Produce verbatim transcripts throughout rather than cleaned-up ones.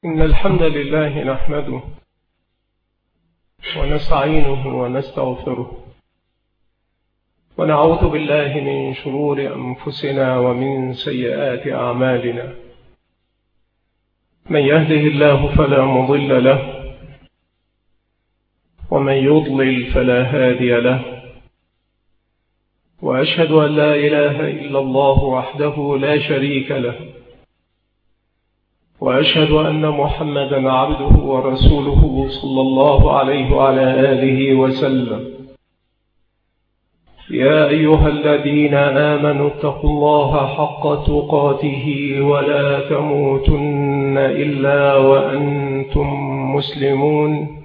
إن الحمد لله نحمده ونستعينه ونستغفره ونعوذ بالله من شرور أنفسنا ومن سيئات أعمالنا. من يهده الله فلا مضل له ومن يضلل فلا هادي له، وأشهد أن لا إله إلا الله وحده لا شريك له، وأشهد أن محمدا عبده ورسوله صلى الله عليه وعلى آله وسلم. يا أيها الذين آمنوا اتقوا الله حق تقاته ولا تموتن إلا وأنتم مسلمون.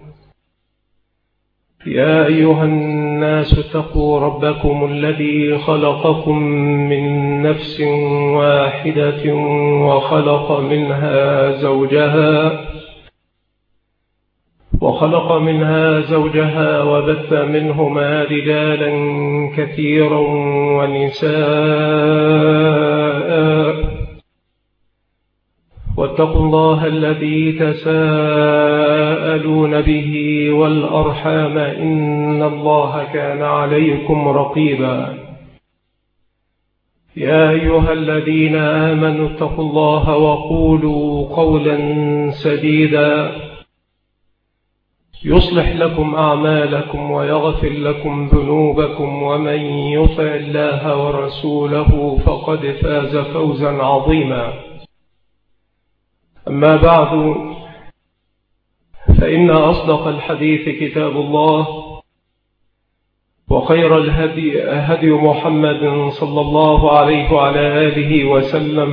يا أيها الناس اتقوا ربكم الذي خلقكم من نفس واحدة وخلق منها زوجها وخلق منها زوجها وبث منهما رجالا كثيرا ونساء، واتقوا الله الذي تساءلون به والأرحام إن الله كان عليكم رقيبا. يا أيها الذين آمنوا اتقوا الله وقولوا قولا سديدا يصلح لكم أعمالكم ويغفر لكم ذنوبكم، ومن يطع الله ورسوله فقد فاز فوزا عظيما. أما بعد، فإن أصدق الحديث كتاب الله، وخير الهدي هدي محمد صلى الله عليه وعلى آله وسلم،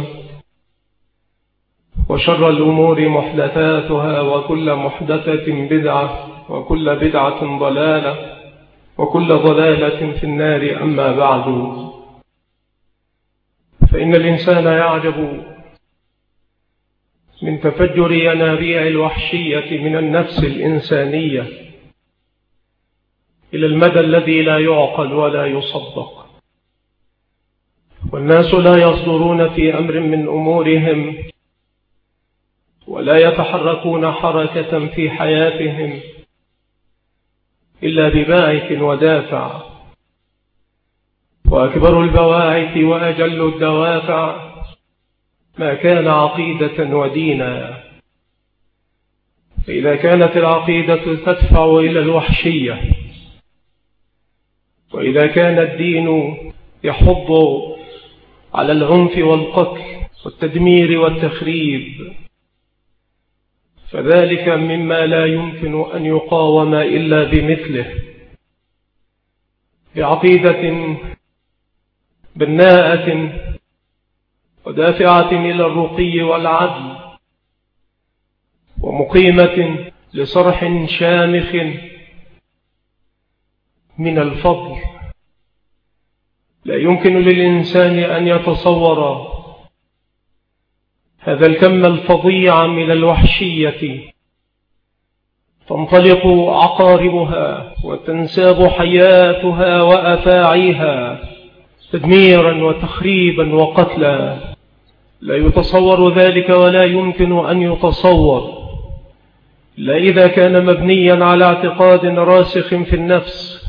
وشر الأمور محدثاتها، وكل محدثة بدعة، وكل بدعة ضلالة، وكل ضلالة في النار. أما بعد، فإن الإنسان يعجب من تفجر ينابيع الوحشية من النفس الإنسانية إلى المدى الذي لا يعقل ولا يصدق. والناس لا يصدرون في أمر من أمورهم ولا يتحركون حركة في حياتهم إلا بباعث ودافع، وأكبر البواعث وأجل الدوافع ما كان عقيدة ودينا. فإذا كانت العقيدة تدفع إلى الوحشية، وإذا كان الدين يحض على العنف والقتل والتدمير والتخريب، فذلك مما لا يمكن أن يقاوم إلا بمثله، بعقيدة بناءة ودافعة إلى الرقي والعدل، ومقيمة لصرح شامخ من الفضل. لا يمكن للإنسان أن يتصور هذا الكم الفظيع من الوحشية تنطلق عقاربها وتنساب حياتها وأفاعيها تدميرا وتخريبا وقتلا. لا يتصور ذلك ولا يمكن أن يتصور إلا إذا كان مبنيا على اعتقاد راسخ في النفس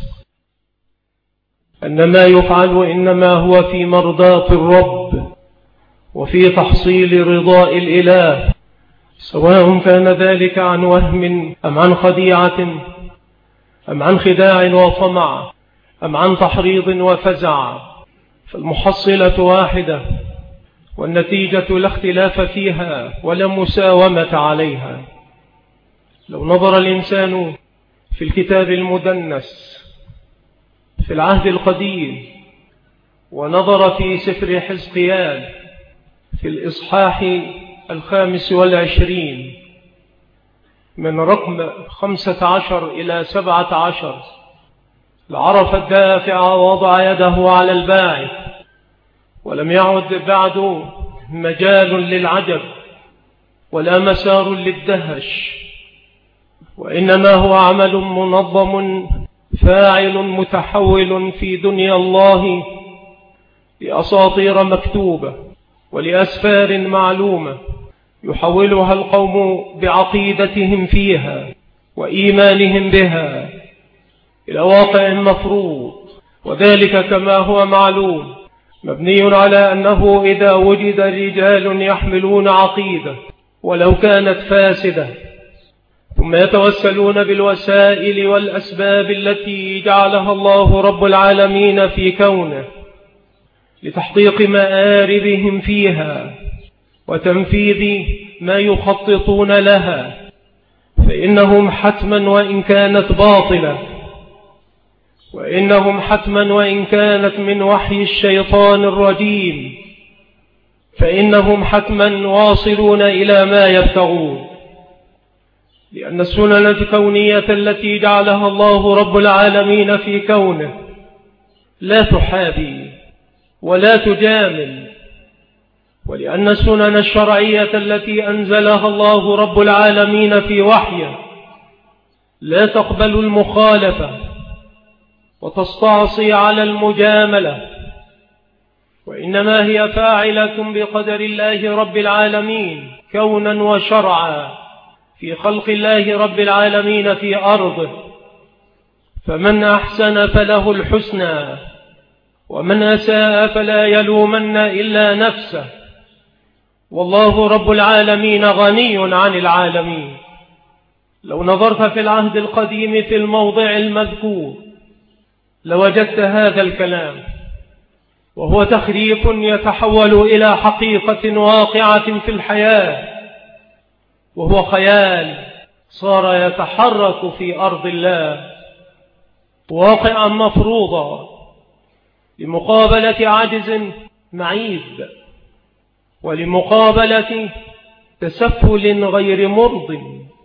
أن ما يفعل إنما هو في مرضاة الرب وفي تحصيل رضاء الإله، سواء كان ذلك عن وهم أم عن خديعة أم عن خداع وطمع أم عن تحريض وفزع، فالمحصلة واحدة، والنتيجة لا اختلاف فيها ولا مساومة عليها. لو نظر الإنسان في الكتاب المدنس في العهد القديم، ونظر في سفر حزقيال في الإصحاح الخامس والعشرين من رقم خمسة عشر إلى سبعة عشر، لعرف الدافع ووضع يده على الباعث، ولم يعد بعد مجال للعجب ولا مسار للدهش، وإنما هو عمل منظم فاعل متحول في دنيا الله لأساطير مكتوبة ولأسفار معلومة يحولها القوم بعقيدتهم فيها وإيمانهم بها إلى واقع مفروض، وذلك كما هو معلوم مبني على أنه إذا وجد رجال يحملون عقيدة ولو كانت فاسدة ثم يتوسلون بالوسائل والأسباب التي جعلها الله رب العالمين في كونه لتحقيق مآربهم فيها وتنفيذ ما يخططون لها، فإنهم حتما وإن كانت باطلة، وإنهم حتما وإن كانت من وحي الشيطان الرجيم، فإنهم حتما واصلون إلى ما يبتغون، لأن السنن الكونية التي جعلها الله رب العالمين في كونه لا تحابي ولا تجامل، ولأن السنن الشرعية التي أنزلها الله رب العالمين في وحيه لا تقبل المخالفة وتستعصي على المجاملة، وإنما هي فاعلة بقدر الله رب العالمين كونا وشرعا في خلق الله رب العالمين في أرضه، فمن أحسن فله الحسنى ومن أساء فلا يلومن إلا نفسه، والله رب العالمين غني عن العالمين. لو نظرت في العهد القديم في الموضع المذكور لوجدت هذا الكلام، وهو تخريف يتحول إلى حقيقة واقعة في الحياة، وهو خيال صار يتحرك في أرض الله واقعا مفروضا لمقابلة عجز معيب ولمقابلة تسفل غير مرض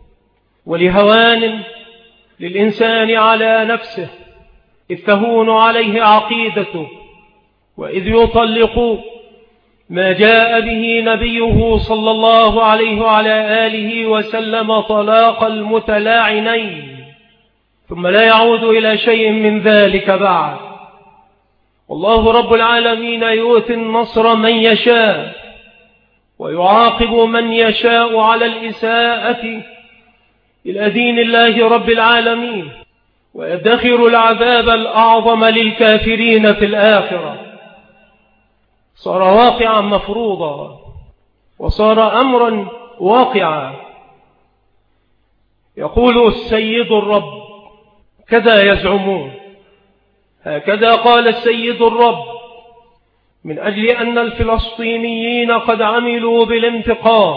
ولهوان للإنسان على نفسه إذ تهون عليه عقيدته، وإذ يطلق ما جاء به نبيه صلى الله عليه وعلى آله وسلم طلاق المتلاعنين، ثم لا يعود إلى شيء من ذلك بعد. والله رب العالمين يؤتي النصر من يشاء ويعاقب من يشاء على الإساءة إلى دين الله رب العالمين، ويدخر العذاب الأعظم للكافرين في الآخرة. صار واقعا مفروضا وصار أمرا واقعا. يقول السيد الرب كذا يزعمون، هكذا قال السيد الرب من أجل أن الفلسطينيين قد عملوا بالانتقام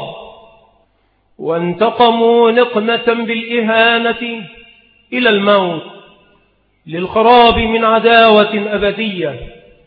وانتقموا نقمة بالإهانة إلى الموت للخراب من عداوة أبدية.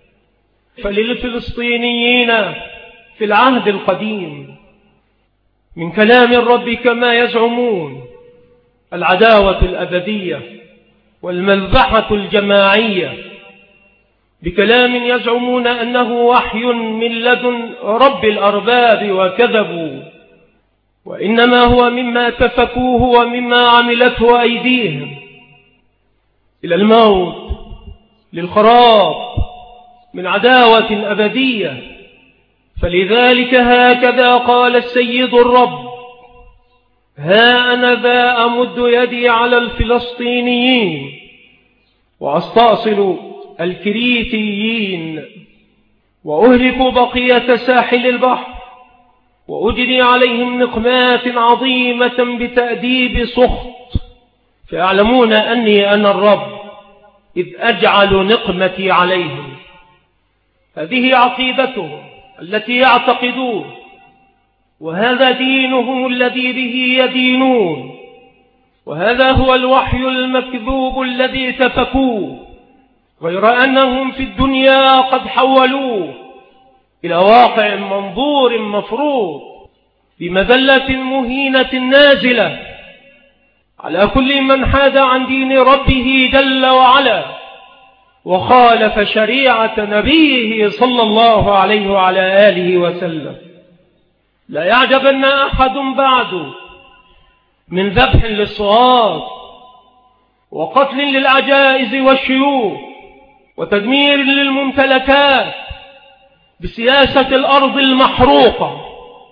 فللفلسطينيين في العهد القديم من كلام الرب كما يزعمون العداوة الأبدية والمذبحة الجماعية، بكلام يزعمون أنه وحي من لدن رب الأرباب وكذبوا، وإنما هو مما تفكوه ومما عملته أيديهم إلى الموت للخراب من عداوة أبدية. فلذلك هكذا قال السيد الرب: ها أنا ذا أمد يدي على الفلسطينيين وأستأصل الكريتيين وأهلك بقية ساحل البحر وأجري عليهم نقمات عظيمة بتأديب سخط، فيعلمون أني أنا الرب إذ أجعل نقمتي عليهم. هذه عقيدتهم التي يعتقدون، وهذا دينهم الذي به يدينون، وهذا هو الوحي المكذوب الذي تفكوه، غير أنهم في الدنيا قد حولوه إلى واقع منظور مفروض بمذلة مهينة نازلة على كل من حاد عن دين ربه جل وعلا وخالف شريعة نبيه صلى الله عليه وعلى آله وسلم. لا يعجبن أحد بعد من ذبح للصغار وقتل للعجائز والشيوخ وتدمير للممتلكات بسياسة الأرض المحروقة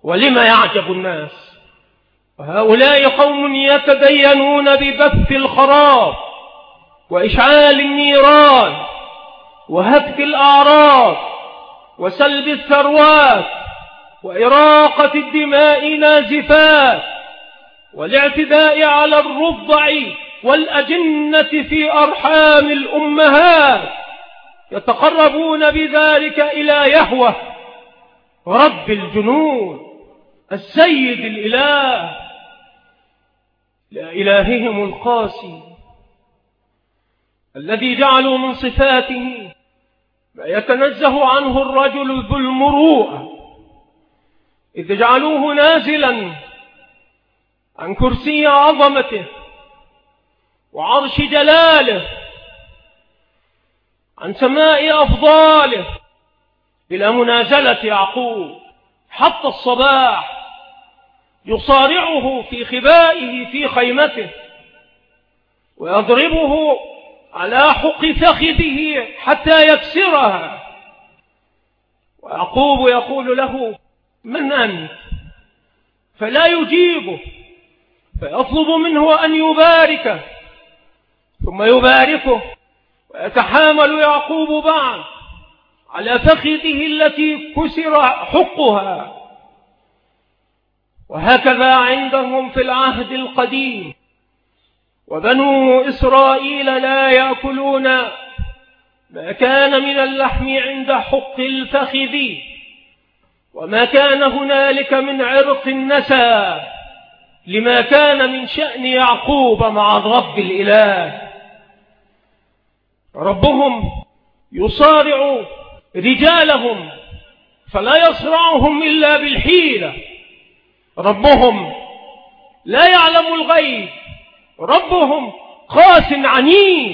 ولما يعجب الناس؟ وهؤلاء قوم يتدينون ببث الخراب وإشعال النيران وهتك الأعراض وسلب الثروات وإراقة الدماء نازفات والاعتداء على الرضع والأجنة في أرحام الأمهات، يتقربون بذلك إلى يهوه رب الجنود السيد الإله، لا إلههم القاسي الذي جعلوا من صفاته ما يتنزه عنه الرجل ذو المروءة، إذ جعلوه نازلا عن كرسي عظمته وعرش جلاله، عن سماء أفضاله، إلى منازلة يعقوب حتى الصباح، يصارعه في خبائه في خيمته ويضربه على حق فخذه حتى يكسرها. ويعقوب يقول له: من أنت؟ فلا يجيبه، فيطلب منه أن يباركه، ثم يباركه، ويتحامل يعقوب بعد على فخذه التي كسر حقها. وهكذا عندهم في العهد القديم، وبنو إسرائيل لا يأكلون ما كان من اللحم عند حق الفخذ، وما كان هنالك من عرق النسى، لما كان من شأن يعقوب مع الرب الإله. ربهم يصارع رجالهم فلا يصرعهم إلا بالحيلة، ربهم لا يعلم الغيب، ربهم قاس عنيد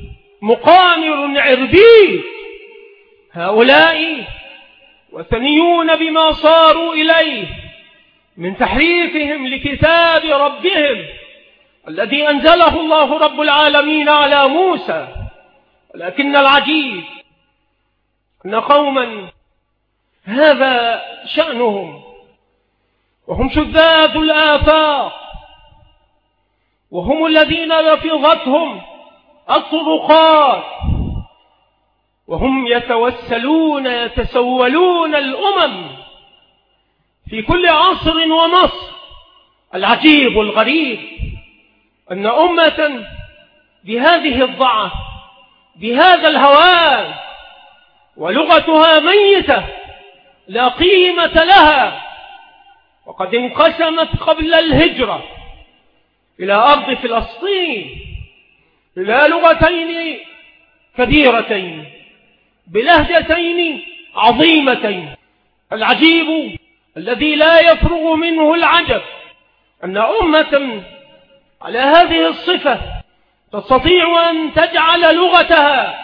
مقامر عربيد. هؤلاء وثنيون بما صاروا إليه من تحريفهم لكتاب ربهم الذي أنزله الله رب العالمين على موسى. ولكن العجيب أن قوما هذا شأنهم، وهم شذاذ الآفاق، وهم الذين لفظتهم الطرقات، وهم يتوسلون يتسولون الأمم في كل عصر ومصر. العجيب الغريب أن أمة بهذه الضعف، بهذا الهوان، ولغتها ميتة لا قيمة لها، وقد انقسمت قبل الهجرة إلى أرض فلسطين إلى لغتين كبيرتين بلهجتين عظيمتين. العجيب الذي لا يفرغ منه العجب أن أمة على هذه الصفة تستطيع أن تجعل لغتها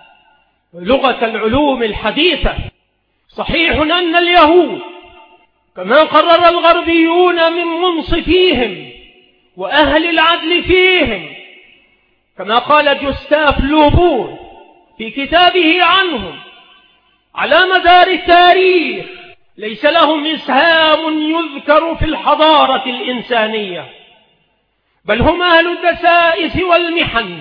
لغة العلوم الحديثة. صحيح أن اليهود كما قرر الغربيون من منصفيهم وأهل العدل فيهم، كما قال جوستاف لوبون في كتابه عنهم: على مدار التاريخ ليس لهم إسهام يذكر في الحضارة الإنسانية، بل هم أهل الدسائس والمحن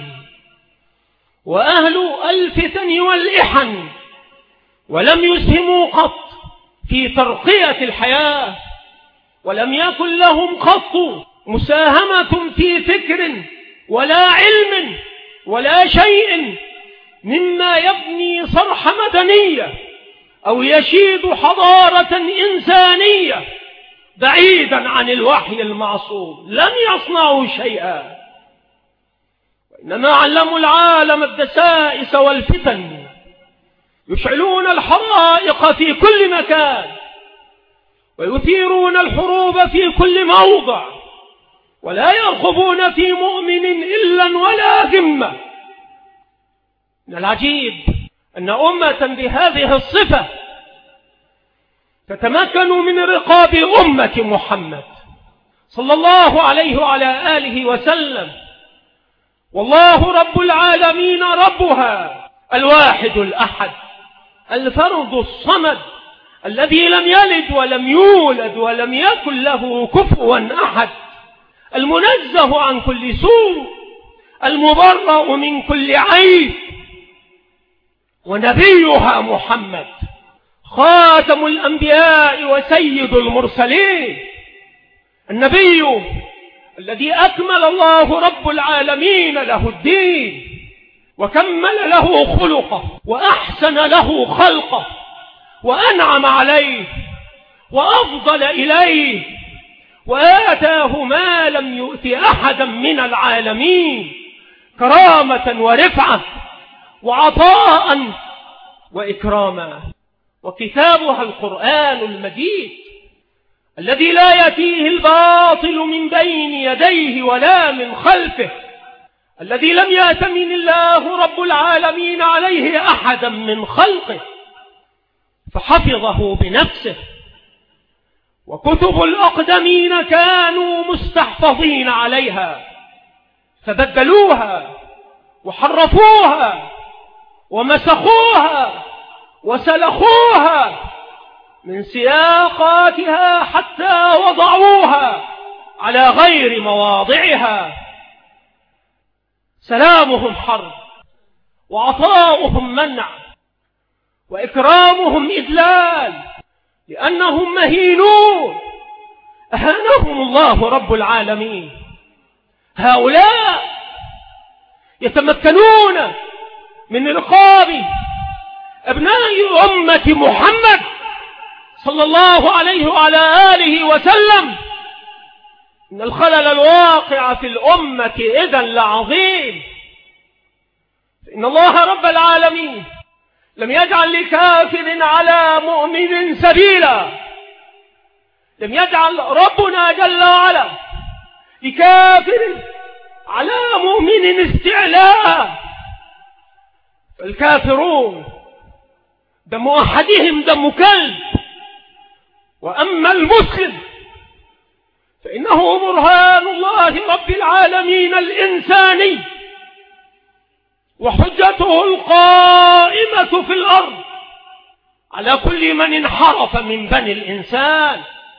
وأهل الفتن والإحن، ولم يسهموا قط في ترقية الحياة، ولم يكن لهم قط مساهمة في فكر ولا علم ولا شيء مما يبني صرح مدنية أو يشيد حضارة إنسانية بعيدا عن الوحي المعصوم. لم يصنعوا شيئا، وإنما علموا العالم الدسائس والفتن، يشعلون الحرائق في كل مكان، ويثيرون الحروب في كل موضع، ولا يرقبون في مؤمن إلا ولا ذمة. من العجيب أن أمة بهذه الصفة تتمكن من رقاب أمة محمد صلى الله عليه وعلى آله وسلم، والله رب العالمين ربها الواحد الأحد الفرد الصمد الذي لم يلد ولم يولد ولم يكن له كفوا أحد، المنزه عن كل سوء، المبرأ من كل عيب، ونبيها محمد خاتم الأنبياء وسيد المرسلين، النبي الذي أكمل الله رب العالمين له الدين وكمل له خلقه وأحسن له خلقه وأنعم عليه وأفضل إليه وآتاه ما لم يؤت أحدا من العالمين كرامة ورفعة وعطاء وإكراما. وكتابها القرآن المجيد الذي لا يأتيه الباطل من بين يديه ولا من خلفه، الذي لم يأتمن الله رب العالمين عليه أحدا من خلقه فحفظه بنفسه، وكتب الأقدمين كانوا مستحفظين عليها فبدلوها وحرفوها ومسخوها وسلخوها من سياقاتها حتى وضعوها على غير مواضعها. سلامهم حرب وعطاؤهم منع وإكرامهم إذلال، لأنهم مهينون أهانهم الله رب العالمين. هؤلاء يتمكنون من رقاب أبناء أمة محمد صلى الله عليه وعلى آله وسلم. إن الخلل الواقع في الأمة إذن لعظيم، إن الله رب العالمين لم يجعل لكافر على مؤمن سبيلا، لم يجعل ربنا جل وعلا لكافر على مؤمن استعلاء. فالكافرون دم أحدهم دم كلب، وأما المسلم فإنه برهان الله رب العالمين الإنساني وحجته القائمة في الأرض على كل من انحرف من بني الإنسان.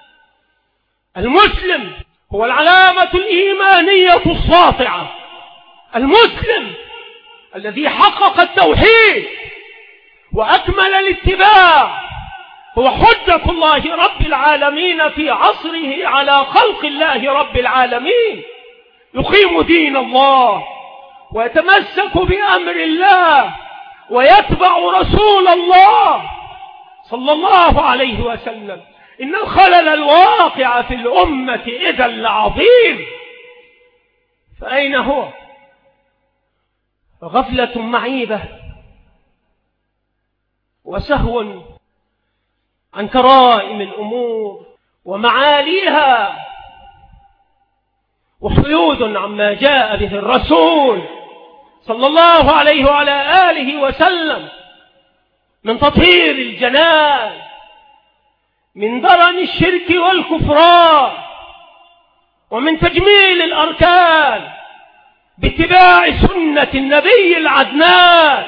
المسلم هو العلامة الإيمانية الساطعة، المسلم الذي حقق التوحيد وأكمل الاتباع هو حجة الله رب العالمين في عصره على خلق الله رب العالمين، يقيم دين الله ويتمسك بأمر الله ويتبع رسول الله صلى الله عليه وسلم. إن الخلل الواقع في الأمة إذا لعظيم. فأين هو؟ غفلة معيبة وسهو عن كرائم الأمور ومعاليها، وحيود عما جاء به الرسول صلى الله عليه وعلى آله وسلم من تطهير الجنان، من درن الشرك والكفران، ومن تجميل الأركان باتباع سنة النبي العدنان.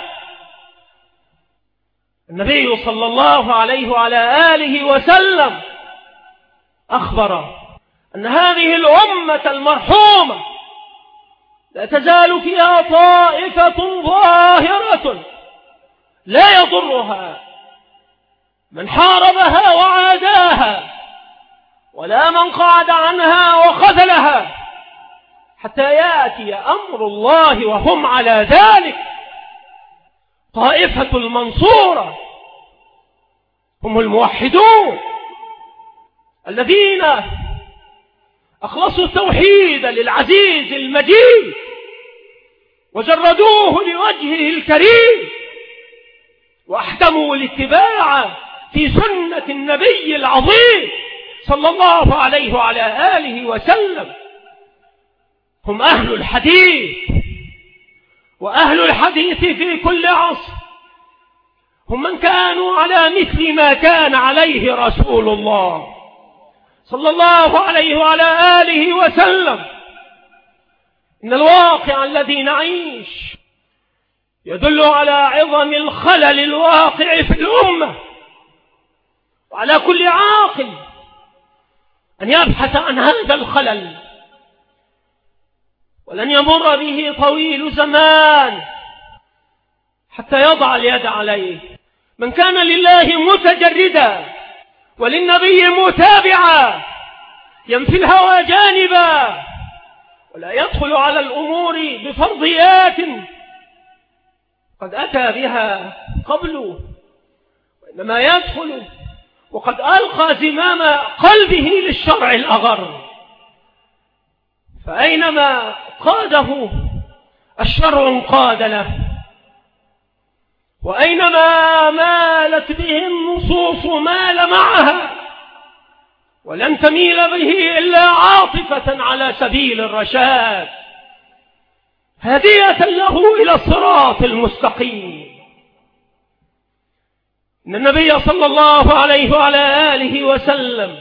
النبي صلى الله عليه وعلى آله وسلم أخبر أن هذه الأمة المرحومة لا تزال فيها طائفة ظاهرة لا يضرها من حاربها وعاداها ولا من قعد عنها وخذلها حتى يأتي أمر الله وهم على ذلك. طائفة المنصورة هم الموحدون الذين أخلصوا التوحيد للعزيز المجيد وجردوه لوجهه الكريم، وأحكموا الاتباع في سنة النبي العظيم صلى الله عليه وعلى آله وسلم. هم أهل الحديث، وأهل الحديث في كل عصر هم من كانوا على مثل ما كان عليه رسول الله صلى الله عليه وعلى آله وسلم. إن الواقع الذي نعيش يدل على عظم الخلل الواقع في الأمة وعلى كل عاقل أن يبحث عن هذا الخلل، ولن يمر به طويل زمان حتى يضع اليد عليه. من كان لله متجردا وللنبي متابعا ينفي الهوى جانبا، ولا يدخل على الأمور بفرضيات قد أتى بها قبله، وإنما يدخل وقد ألقى زمام قلبه للشرع الأغر، فأينما قاده الشرع انقاد له، وأينما مالت به النصوص مال معها، ولن تميل به إلا عاطفة على سبيل الرشاد هدية له إلى الصراط المستقيم. إن النبي صلى الله عليه وعلى آله وسلم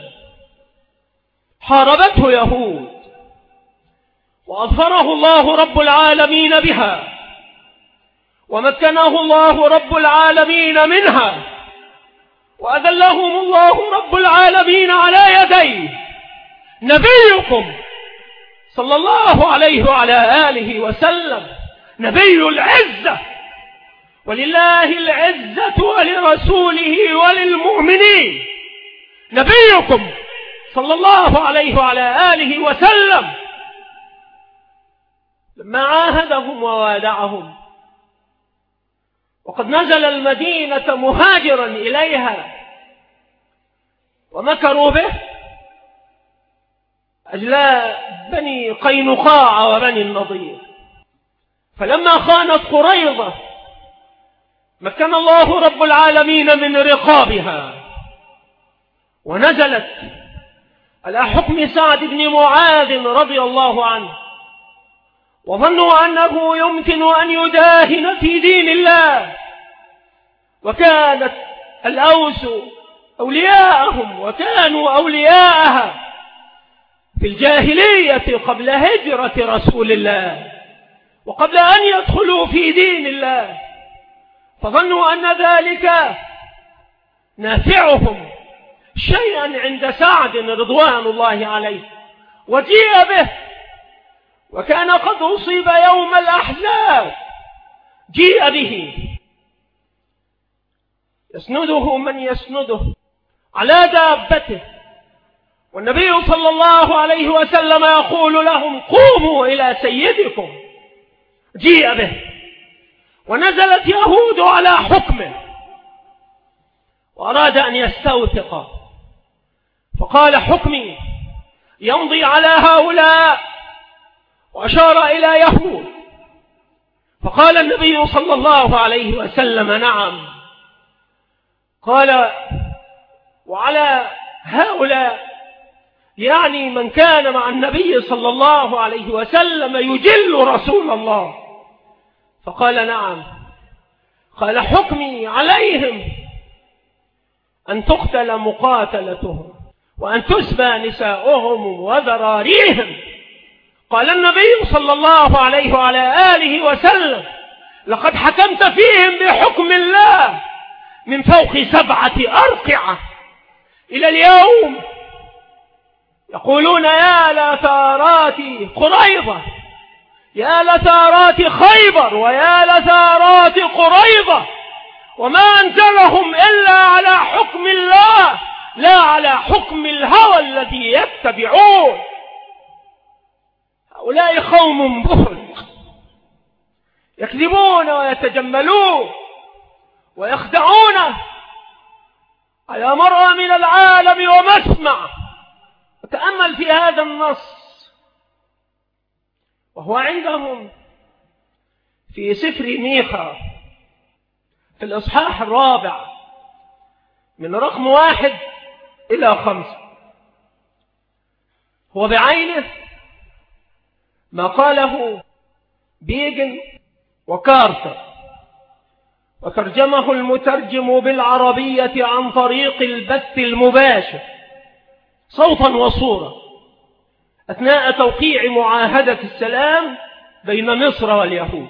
حاربته يهود وأظفره الله رب العالمين بها، ومكنه الله رب العالمين منها، وأذلهم الله رب العالمين على يديه. نبيكم صلى الله عليه وعلى آله وسلم نبي العزة، ولله العزة ولرسوله وللمؤمنين. نبيكم صلى الله عليه وعلى آله وسلم لما عاهدهم ووادعهم وقد نزل المدينة مهاجرا إليها ومكروا به أجلاء بني قينقاع وبني النضير، فلما خانت قريظة مكن الله رب العالمين من رقابها، ونزلت على حكم سعد بن معاذ رضي الله عنه، وظنوا أنه يمكن أن يداهن في دين الله، وكانت الأوس أولياءهم وكانوا أولياءها في الجاهلية قبل هجرة رسول الله وقبل أن يدخلوا في دين الله، فظنوا أن ذلك نافعهم شيئا عند سعد رضوان الله عليه، وجيء به وكان قد أصيب يوم الأحزاب، جيء به يسنده من يسنده على دابته، والنبي صلى الله عليه وسلم يقول لهم قوموا إلى سيدكم. جيء به ونزلت يهود على حكمه، وأراد أن يستوثق، فقال حكمي يمضي على هؤلاء، وأشار إلى يهود، فقال النبي صلى الله عليه وسلم نعم. قال وعلى هؤلاء يعني من كان مع النبي صلى الله عليه وسلم يجل رسول الله، فقال نعم. قال حكمي عليهم أن تقتل مقاتلتهم وأن تسبى نساؤهم وذراريهم. قال النبي صلى الله عليه وعلى آله وسلم لقد حكمت فيهم بحكم الله من فوق سبعة أرقعة. إلى اليوم يقولون يا لثارات قريظة، يا لثارات خيبر، ويا لثارات قريظة، وما أنزلهم إلا على حكم الله لا على حكم الهوى الذي يتبعون. هؤلاء قوم بخل يكذبون ويتجملون ويخدعون على مرأى من العالم ومسمع. وتأمل في هذا النص وهو عندهم في سفر ميخا في الإصحاح الرابع من رقم واحد إلى خمسة، هو بعينه ما قاله بيجن وكارتر، وترجمه المترجم بالعربية عن طريق البث المباشر صوتا وصورة أثناء توقيع معاهدة السلام بين مصر واليهود.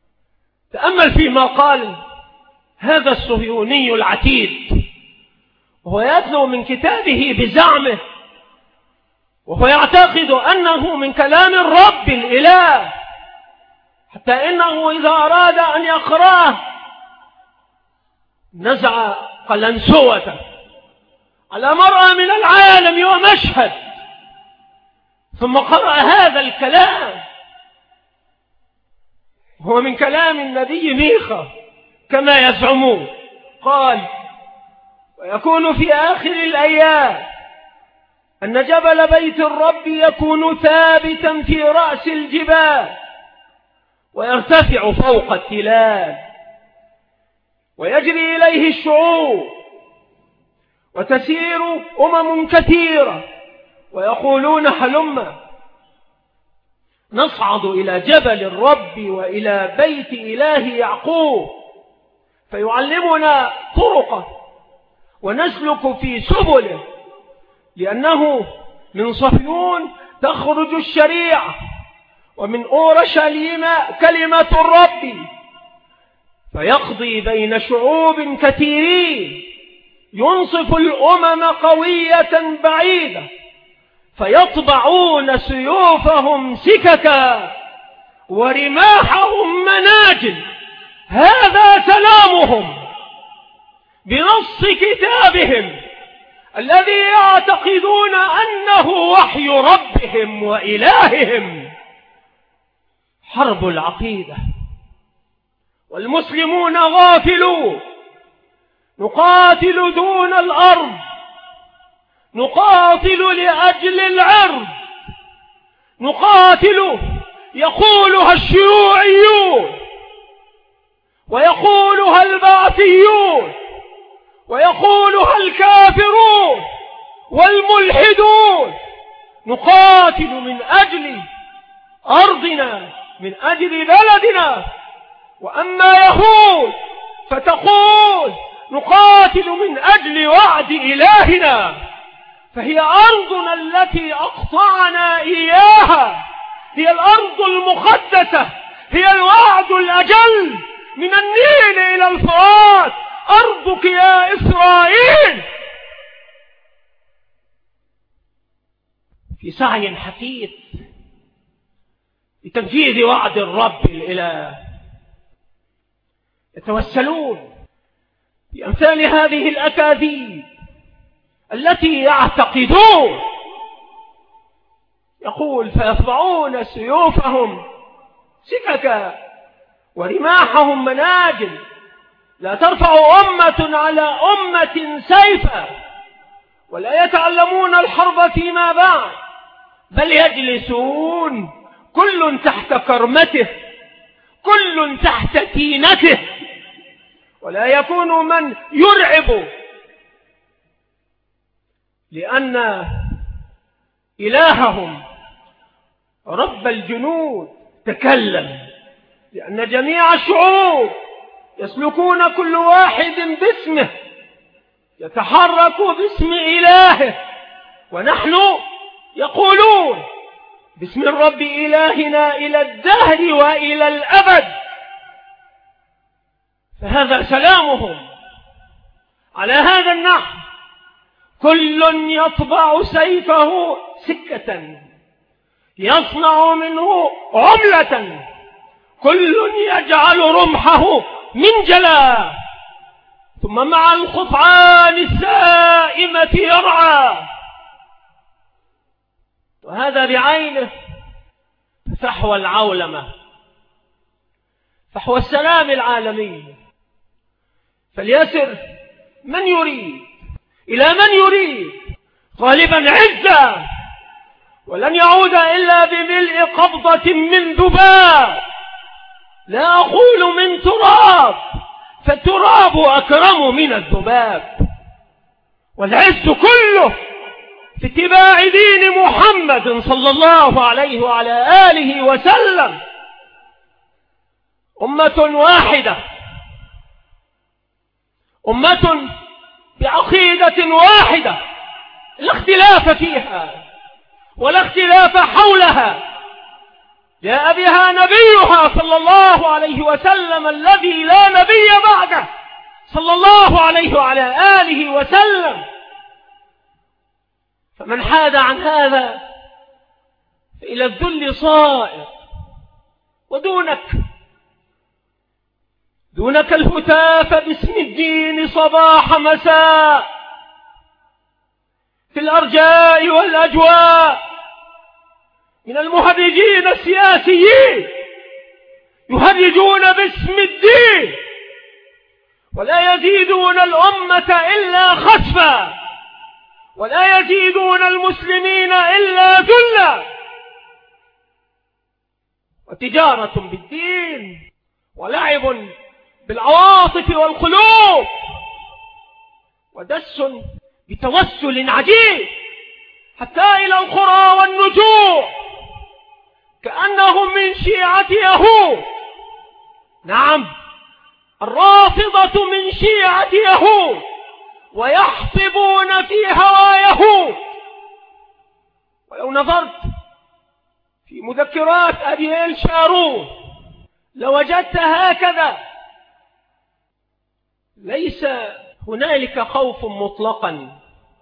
تأمل فيما قال هذا الصهيوني العتيد وهو يتلو من كتابه بزعمه، وهو يعتقد أنه من كلام الرب الإله، حتى إنه إذا أراد أن يقرأه نزع قلنسوته على مرأى من العالم ومشهد، ثم قرأ هذا الكلام. هو من كلام النبي ميخا كما يزعمون. قال: ويكون في آخر الأيام أن جبل بيت الرب يكون ثابتا في رأس الجبال، ويرتفع فوق التلال، ويجري إليه الشعوب، وتسير أمم كثيرة، ويقولون: هلم نصعد إلى جبل الرب وإلى بيت إله يعقوب فيعلمنا طرقه ونسلك في سبله، لأنه من صهيون تخرج الشريعة، ومن أورشليم كلمة الرب، فيقضي بين شعوب كثيرين، ينصف الأمم قوية بعيدة، فيطبعون سيوفهم سككا ورماحهم مناجل. هذا سلامهم بنص كتابهم الذي يعتقدون أنه وحي ربهم وإلههم. حرب العقيدة والمسلمون غافلون، نقاتل دون الأرض، نقاتل لأجل العرض، نقاتل يقولها الشيوعيون ويقولها البعثيون ويقولها الكافرون والملحدون. نقاتل من أجل أرضنا، من أجل بلدنا. وأما يهود فتقول: نقاتل من أجل وعد إلهنا، فهي أرضنا التي أقطعنا إياها، هي الأرض المقدسة، هي الوعد الأجل، من النيل إلى الفرات أرضك يا إسرائيل. في سعي حثيث لتنفيذ وعد الرب الإله يتوسلون بأمثال هذه الأكاذيب التي يعتقدون. يقول: فيطبعون سيوفهم سككا ورماحهم مناجل، لا ترفع أمة على أمة سيفا، ولا يتعلمون الحرب فيما بعد، بل يجلسون كل تحت كرمته، كل تحت تينته، ولا يكون من يرعب، لأن إلههم رب الجنود تكلم، لأن جميع الشعوب يسلكون كل واحد باسمه، يتحرك باسم إلهه، ونحن يقولون باسم الرب إلهنا إلى الدهر وإلى الأبد. فهذا سلامهم. على هذا النحو كل يطبع سيفه سكة، يصنع منه عملة، كل يجعل رمحه منجلا، ثم مع القطعان السائمة يرعى. وهذا بعينه فحوى العولمة، فحوى السلام العالمي. فليسر من يريد إلى من يريد، غالبا عزة، ولن يعود إلا بملء قبضة من ذباب، لا أقول من تراب، فالتراب أكرم من الذباب. والعز كله في اتباع دين محمد صلى الله عليه وعلى آله وسلم. أمة واحدة، أمة بعقيدة واحدة لا اختلاف فيها ولا اختلاف حولها، جاء بها نبيها صلى الله عليه وسلم الذي لا نبي بعده صلى الله عليه وعلى آله وسلم، فمن حاد عن هذا فإلى الذل صائر. ودونك دونك الهتاف باسم الدين صباح مساء في الأرجاء والأجواء من المهرجين السياسيين يهرجون باسم الدين ولا يزيدون الأمة إلا خسفا ولا يزيدون المسلمين إلا ذلا. وتجارة بالدين ولعب بالعواطف والقلوب ودس بتوسل عجيب حتى إلى القرى والنجوع كأنهم من شيعة يهود. نعم، الرافضة من شيعة يهود ويحطبون في هوى يهود. ولو نظرت في مذكرات أرييل شارون لوجدت هكذا: ليس هنالك خوف مطلقا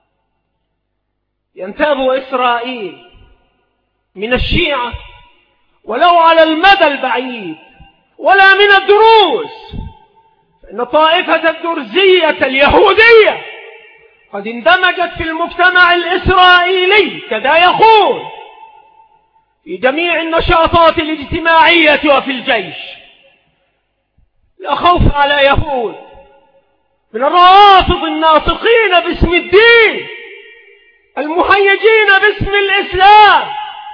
ينتاب إسرائيل من الشيعة ولو على المدى البعيد ولا من الدروز، فإن طائفة الدرزية اليهودية قد اندمجت في المجتمع الإسرائيلي كذا يقول في جميع النشاطات الاجتماعية وفي الجيش. لا خوف على يهود من الرافض الناطقين باسم الدين المهيجين باسم الإسلام.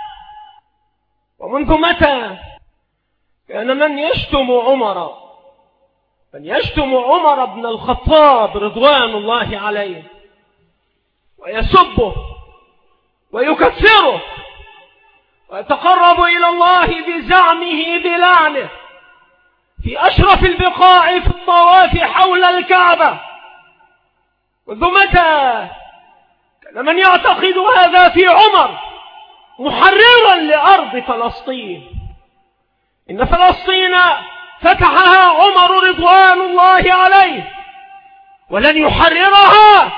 ومنذ متى كان من يشتم عمر من يشتم عمر بن الخطاب رضوان الله عليه ويسبه ويكثره ويتقرب إلى الله بزعمه بلعنه في أشرف البقاع في الطواف حول الكعبة؟ منذ متى كان من يعتقد هذا في عمر محررا لأرض فلسطين؟ إن فلسطين فتحها عمر رضوان الله عليه ولن يحررها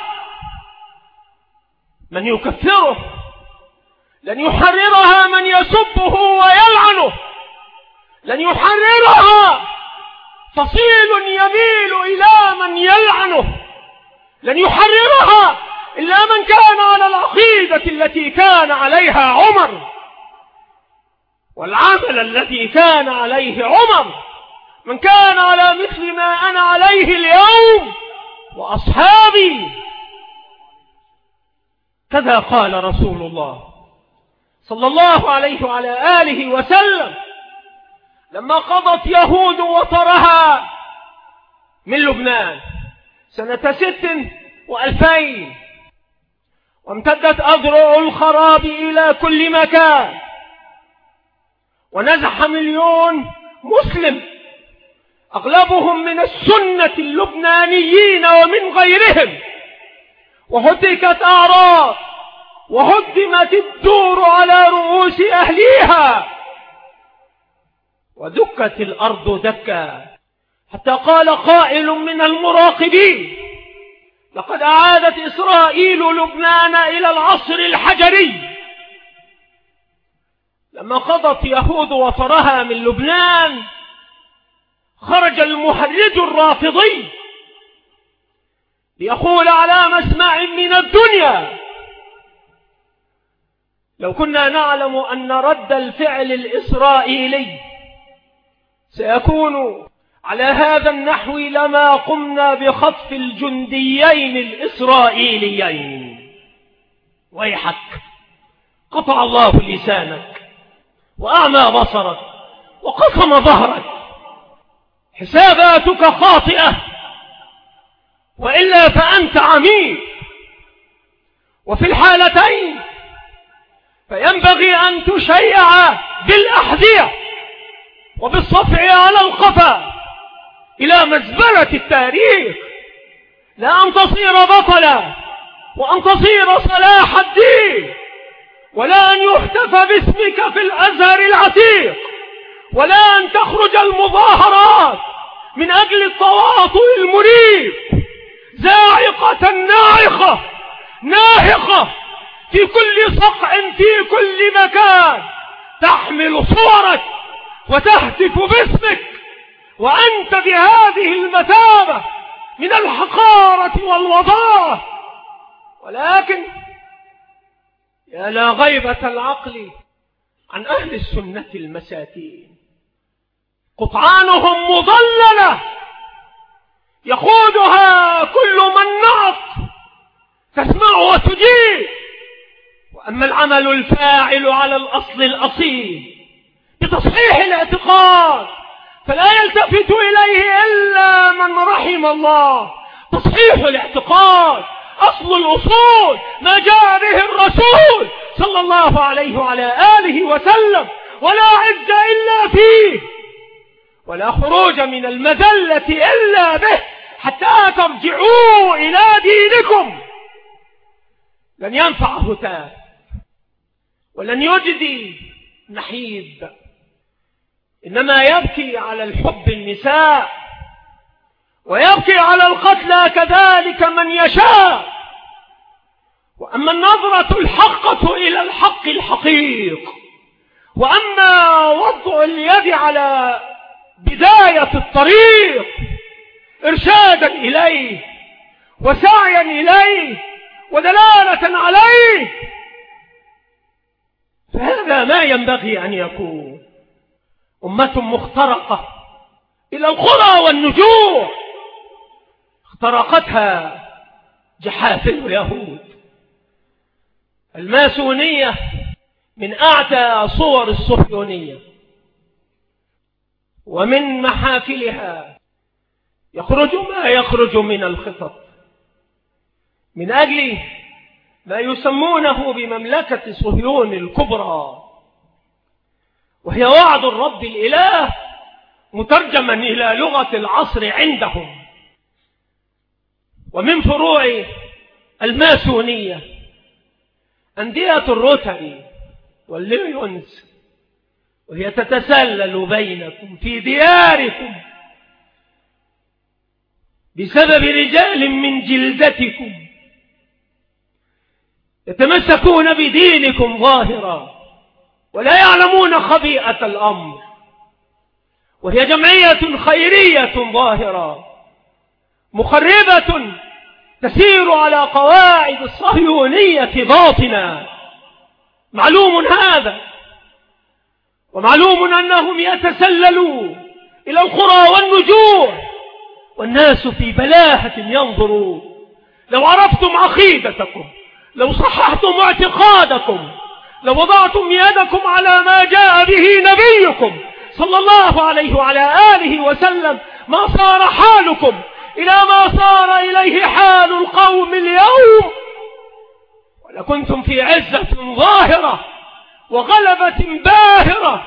من يكفره، لن يحررها من يسبه ويلعنه، لن يحررها فصيل يميل إلى من يلعنه، لن يحررها إلا من كان على العقيدة التي كان عليها عمر والعمل الذي كان عليه عمر، من كان على مثل ما أنا عليه اليوم وأصحابي. كذا قال رسول الله صلى الله عليه وعلى آله وسلم لما قضت يهود وطرها من لبنان سنة ست وألفين وامتدت أذرع الخراب إلى كل مكان ونزح مليون مسلم أغلبهم من السنة اللبنانيين ومن غيرهم، وهتكت أعراض وهدمت الدور على رؤوس أهليها ودكت الأرض دكا، حتى قال قائل من المراقبين: لقد أعادت إسرائيل لبنان إلى العصر الحجري. لما قضت يهود وطرها من لبنان خرج المهرج الرافضي ليقول على مسمع من الدنيا: لو كنا نعلم أن رد الفعل الإسرائيلي سيكون على هذا النحو لما قمنا بخطف الجنديين الإسرائيليين. ويحك، قطع الله لسانك وأعمى بصرك وقصم ظهرك. حساباتك خاطئة وإلا فأنت عميق، وفي الحالتين فينبغي أن تشيع بالأحذية وبالصفع على القفا إلى مزبلة التاريخ، لا أن تصير بطلا وأن تصير صلاح الدين، ولا أن يحتف باسمك في الأزهر العتيق، ولا أن تخرج المظاهرات من أجل التواطؤ المريب زاعقة ناعقة ناهقة في كل صقع في كل مكان تحمل صورك وتهتف باسمك، وأنت بهذه المثابة من الحقارة والوضاعة. ولكن يا لا غيبة العقل عن أهل السنة المساكين، قطعانهم مضللة يقودها كل من نعط تسمع وتجيب. وأما العمل الفاعل على الأصل الأصيل بتصحيح الاعتقاد فلا يلتفت إليه إلا من رحم الله. تصحيح الاعتقاد أصل الأصول، ما جاء به الرسول صلى الله عليه وعلى آله وسلم، ولا عز إلا فيه، ولا خروج من المذلة إلا به، حتى ترجعوا إلى دينكم. لن ينفع هتاف ولن يجدي نحيب، إنما يبكي على الحب النساء، ويبكي على القتلى كذلك من يشاء. وأما النظرة الحقة إلى الحق الحقيق، وأما وضع اليد على بداية الطريق إرشادا إليه وسعيا إليه ودلالة عليه، فهذا ما ينبغي أن يكون. أمة مخترقة إلى القرى والنجوع اخترقتها جحافل اليهود. الماسونية من أعتى صور الصهيونية، ومن محافلها يخرج ما يخرج من الخطط من أجل ما يسمونه بمملكة صهيون الكبرى، وهي وعد الرب الإله مترجما إلى لغة العصر عندهم. ومن فروع الماسونية أندية الروتري والليونز، وهي تتسلل بينكم في دياركم بسبب رجال من جلدتكم يتمسكون بدينكم ظاهرا ولا يعلمون خبيئة الأمر، وهي جمعية خيرية ظاهرة مخربة تسير على قواعد الصهيونية باطنا. معلوم هذا، ومعلوم أنهم يتسللوا إلى القرى والنجوع والناس في بلاهة ينظرون. لو عرفتم عقيدتكم، لو صححتم اعتقادكم، لو وضعتم يدكم على ما جاء به نبيكم صلى الله عليه وعلى آله وسلم، ما صار حالكم إلى ما صار إليه حال القوم اليوم، ولكنتم في عزة ظاهرة وغلبة باهرة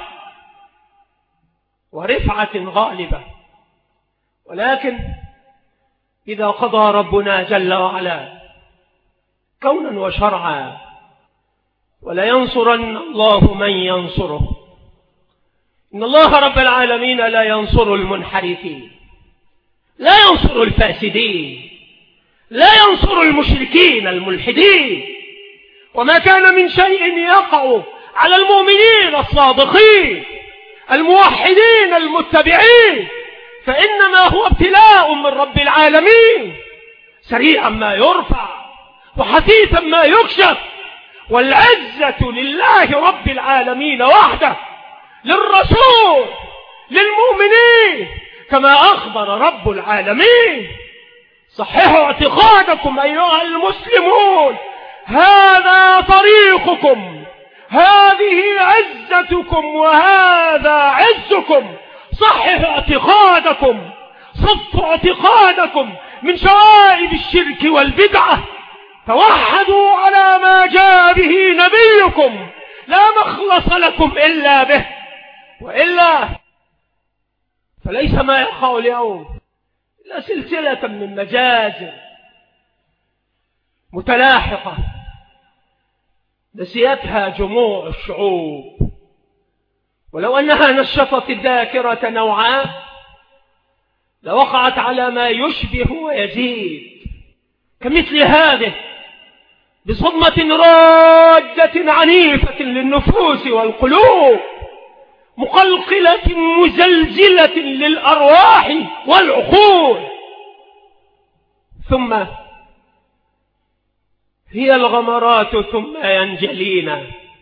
ورفعة غالبة. ولكن إذا قضى ربنا جل وعلا كونا وشرعا ولا ينصرن الله من ينصره. إن الله رب العالمين لا ينصر المنحرفين، لا ينصر الفاسدين، لا ينصر المشركين الملحدين. وما كان من شيء يقع على المؤمنين الصادقين الموحدين المتبعين فإنما هو ابتلاء من رب العالمين، سريعا ما يرفع وحثيثا ما يكشف. والعزة لله رب العالمين وحده، للرسول، للمؤمنين، كما أخبر رب العالمين. صححوا اعتقادكم أيها المسلمون، هذا طريقكم، هذه عزتكم، وهذا عزكم. صححوا اعتقادكم، صفوا اعتقادكم من شوائب الشرك والبدعة، توحدوا على ما جاء به نبيكم، لا مخلص لكم إلا به، وإلا فليس ما يقع اليوم إلا سلسلة من مجازر متلاحقة نسيتها جموع الشعوب. ولو أنها نشطت الذاكرة نوعا لوقعت على ما يشبه ويزيد كمثل هذه بصدمة راجة عنيفة للنفوس والقلوب، مقلقلة مزلزلة للأرواح والعقول. ثم هي الغمرات ثم ينجلينا،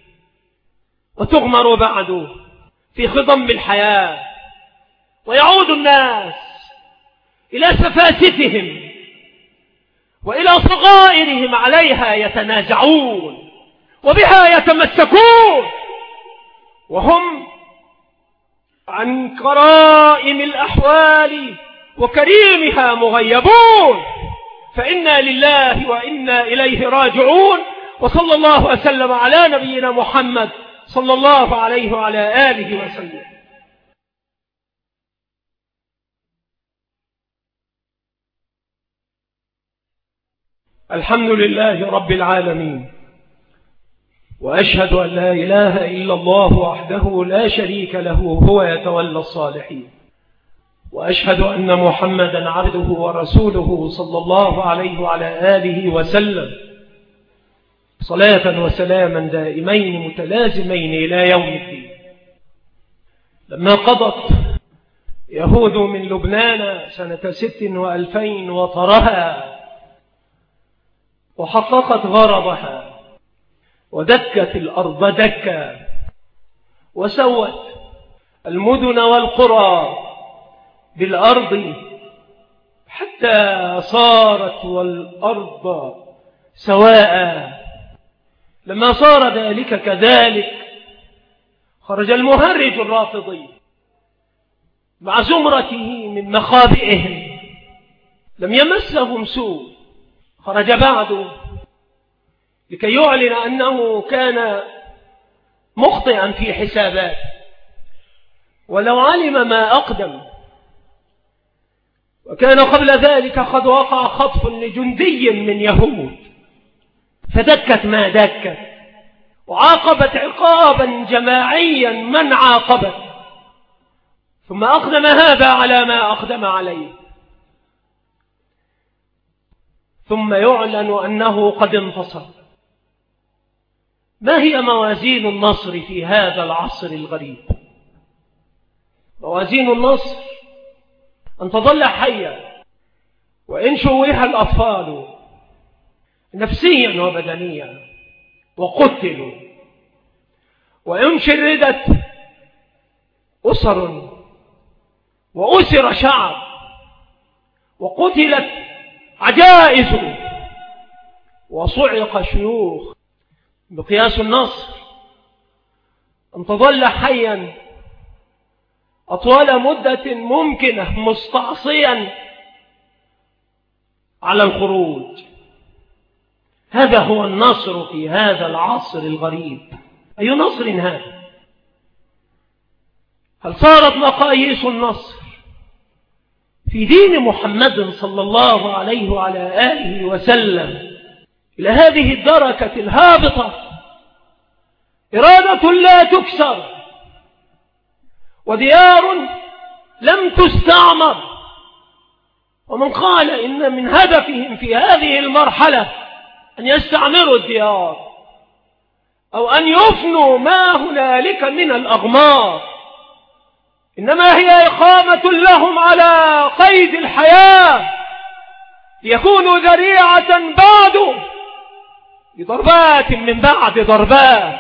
وتغمر بعد في خضم الحياة، ويعود الناس إلى سفاسفهم وإلى صغائرهم عليها يتنازعون وبها يتمسكون، وهم عن كرائم الأحوال وكريمها مغيبون. فإنا لله وإنا إليه راجعون. وصلى الله وسلم على نبينا محمد صلى الله عليه وعلى آله وسلم. الحمد لله رب العالمين، وأشهد أن لا إله إلا الله وحده لا شريك له هو يتولى الصالحين، وأشهد أن محمدا عبده ورسوله صلى الله عليه وعلى آله وسلم، صلاة وسلاما دائمين متلازمين إلى يوم الدين. لما قضت يهود من لبنان سنة ست وألفين وطرها وحققت غرضها ودكت الأرض دكا وسوت المدن والقرى بالأرض حتى صارت والأرض سواء، لما صار ذلك كذلك خرج المهرج الرافضي مع زمرته من مخابئهم، لم يمسهم سوء، خرج بعد لكي يعلن أنه كان مخطئا في حسابات، ولو علم ما أقدم. وكان قبل ذلك قد وقع خطف لجندي من يهود فدكت ما دكت، وعاقبت عقابا جماعيا من عاقبت، ثم أقدم هذا على ما أقدم عليه، ثم يعلن أنه قد انتصر. ما هي موازين النصر في هذا العصر الغريب؟ موازين النصر أن تظل حيا وإن شوه الأطفال نفسيا وبدنيا وقتلوا، وإن شردت أسر وأسر شعب وقتلت عجائز وصعق شيوخ. بقياس النصر أن تظل حيا أطول مدة ممكنة مستعصيا على الخروج. هذا هو النصر في هذا العصر الغريب. أي نصر هذا؟ هل صارت مقاييس النصر في دين محمد صلى الله عليه وعلى آله وسلم إلى هذه الدركة الهابطة؟ إرادة لا تكسر، وديار لم تستعمر. ومن قال إن من هدفهم في هذه المرحلة أن يستعمروا الديار أو أن يفنوا ما هنالك من الأغمار، إنما هي إقامة لهم على قيد الحياة ليكونوا ذريعة بعد بضربات من بعد ضربات.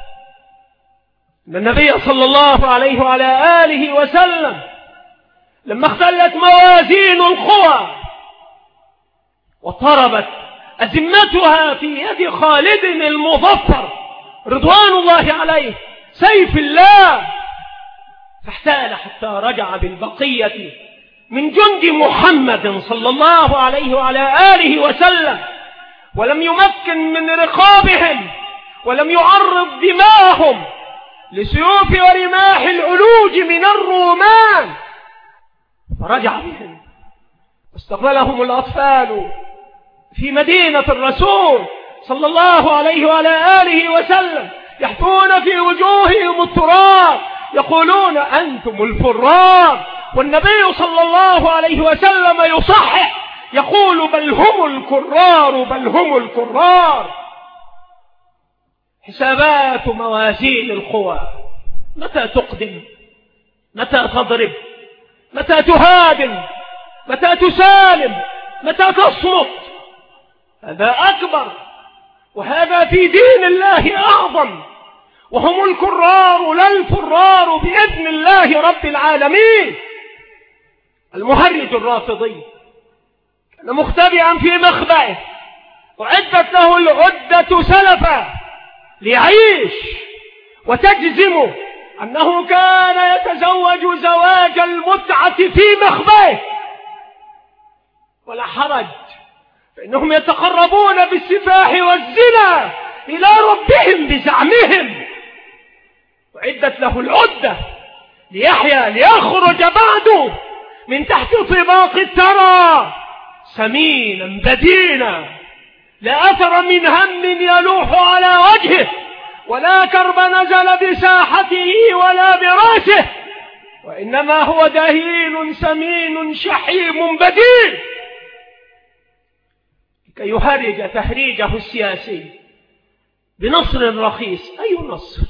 النبي صلى الله عليه وعلى آله وسلم لما اختلت موازين القوى واضطربت أزمتها في يد خالد المظفر رضوان الله عليه سيف الله، فاحتال حتى رجع بالبقية من جند محمد صلى الله عليه وعلى آله وسلم، ولم يمكن من رقابهم ولم يعرض دماءهم لسيوف ورماح العلوج من الرومان، فرجع بهم واستقبلهم الأطفال في مدينة الرسول صلى الله عليه وعلى آله وسلم يحفون في وجوههم التراب يقولون أنتم الفرار، والنبي صلى الله عليه وسلم يصحح يقول بل هم الكرار بل هم الكرار. حسابات موازين القوى، متى تقدم، متى تضرب، متى تهادم، متى تسالم، متى تصمت. هذا أكبر، وهذا في دين الله أعظم، وهم الكرار لا الفرار بإذن الله رب العالمين. المهرج الرافضي كان مختبئا في مخبئه، وعدت له العدة سلفا ليعيش، وتجزم أنه كان يتزوج زواج المتعة في مخبئه، ولا حرج، فإنهم يتقربون بالسفاح والزنا إلى ربهم بزعمهم. وعدت له العدة ليحيا ليخرج بعده من تحت طباق الثرى سمينا بدينا، لا أثر من هم يلوح على وجهه، ولا كرب نزل بساحته ولا براسه، وإنما هو دهين سمين شحيم بدين، كي يهرج تهريجه السياسي بنصر رخيص. أي نصر؟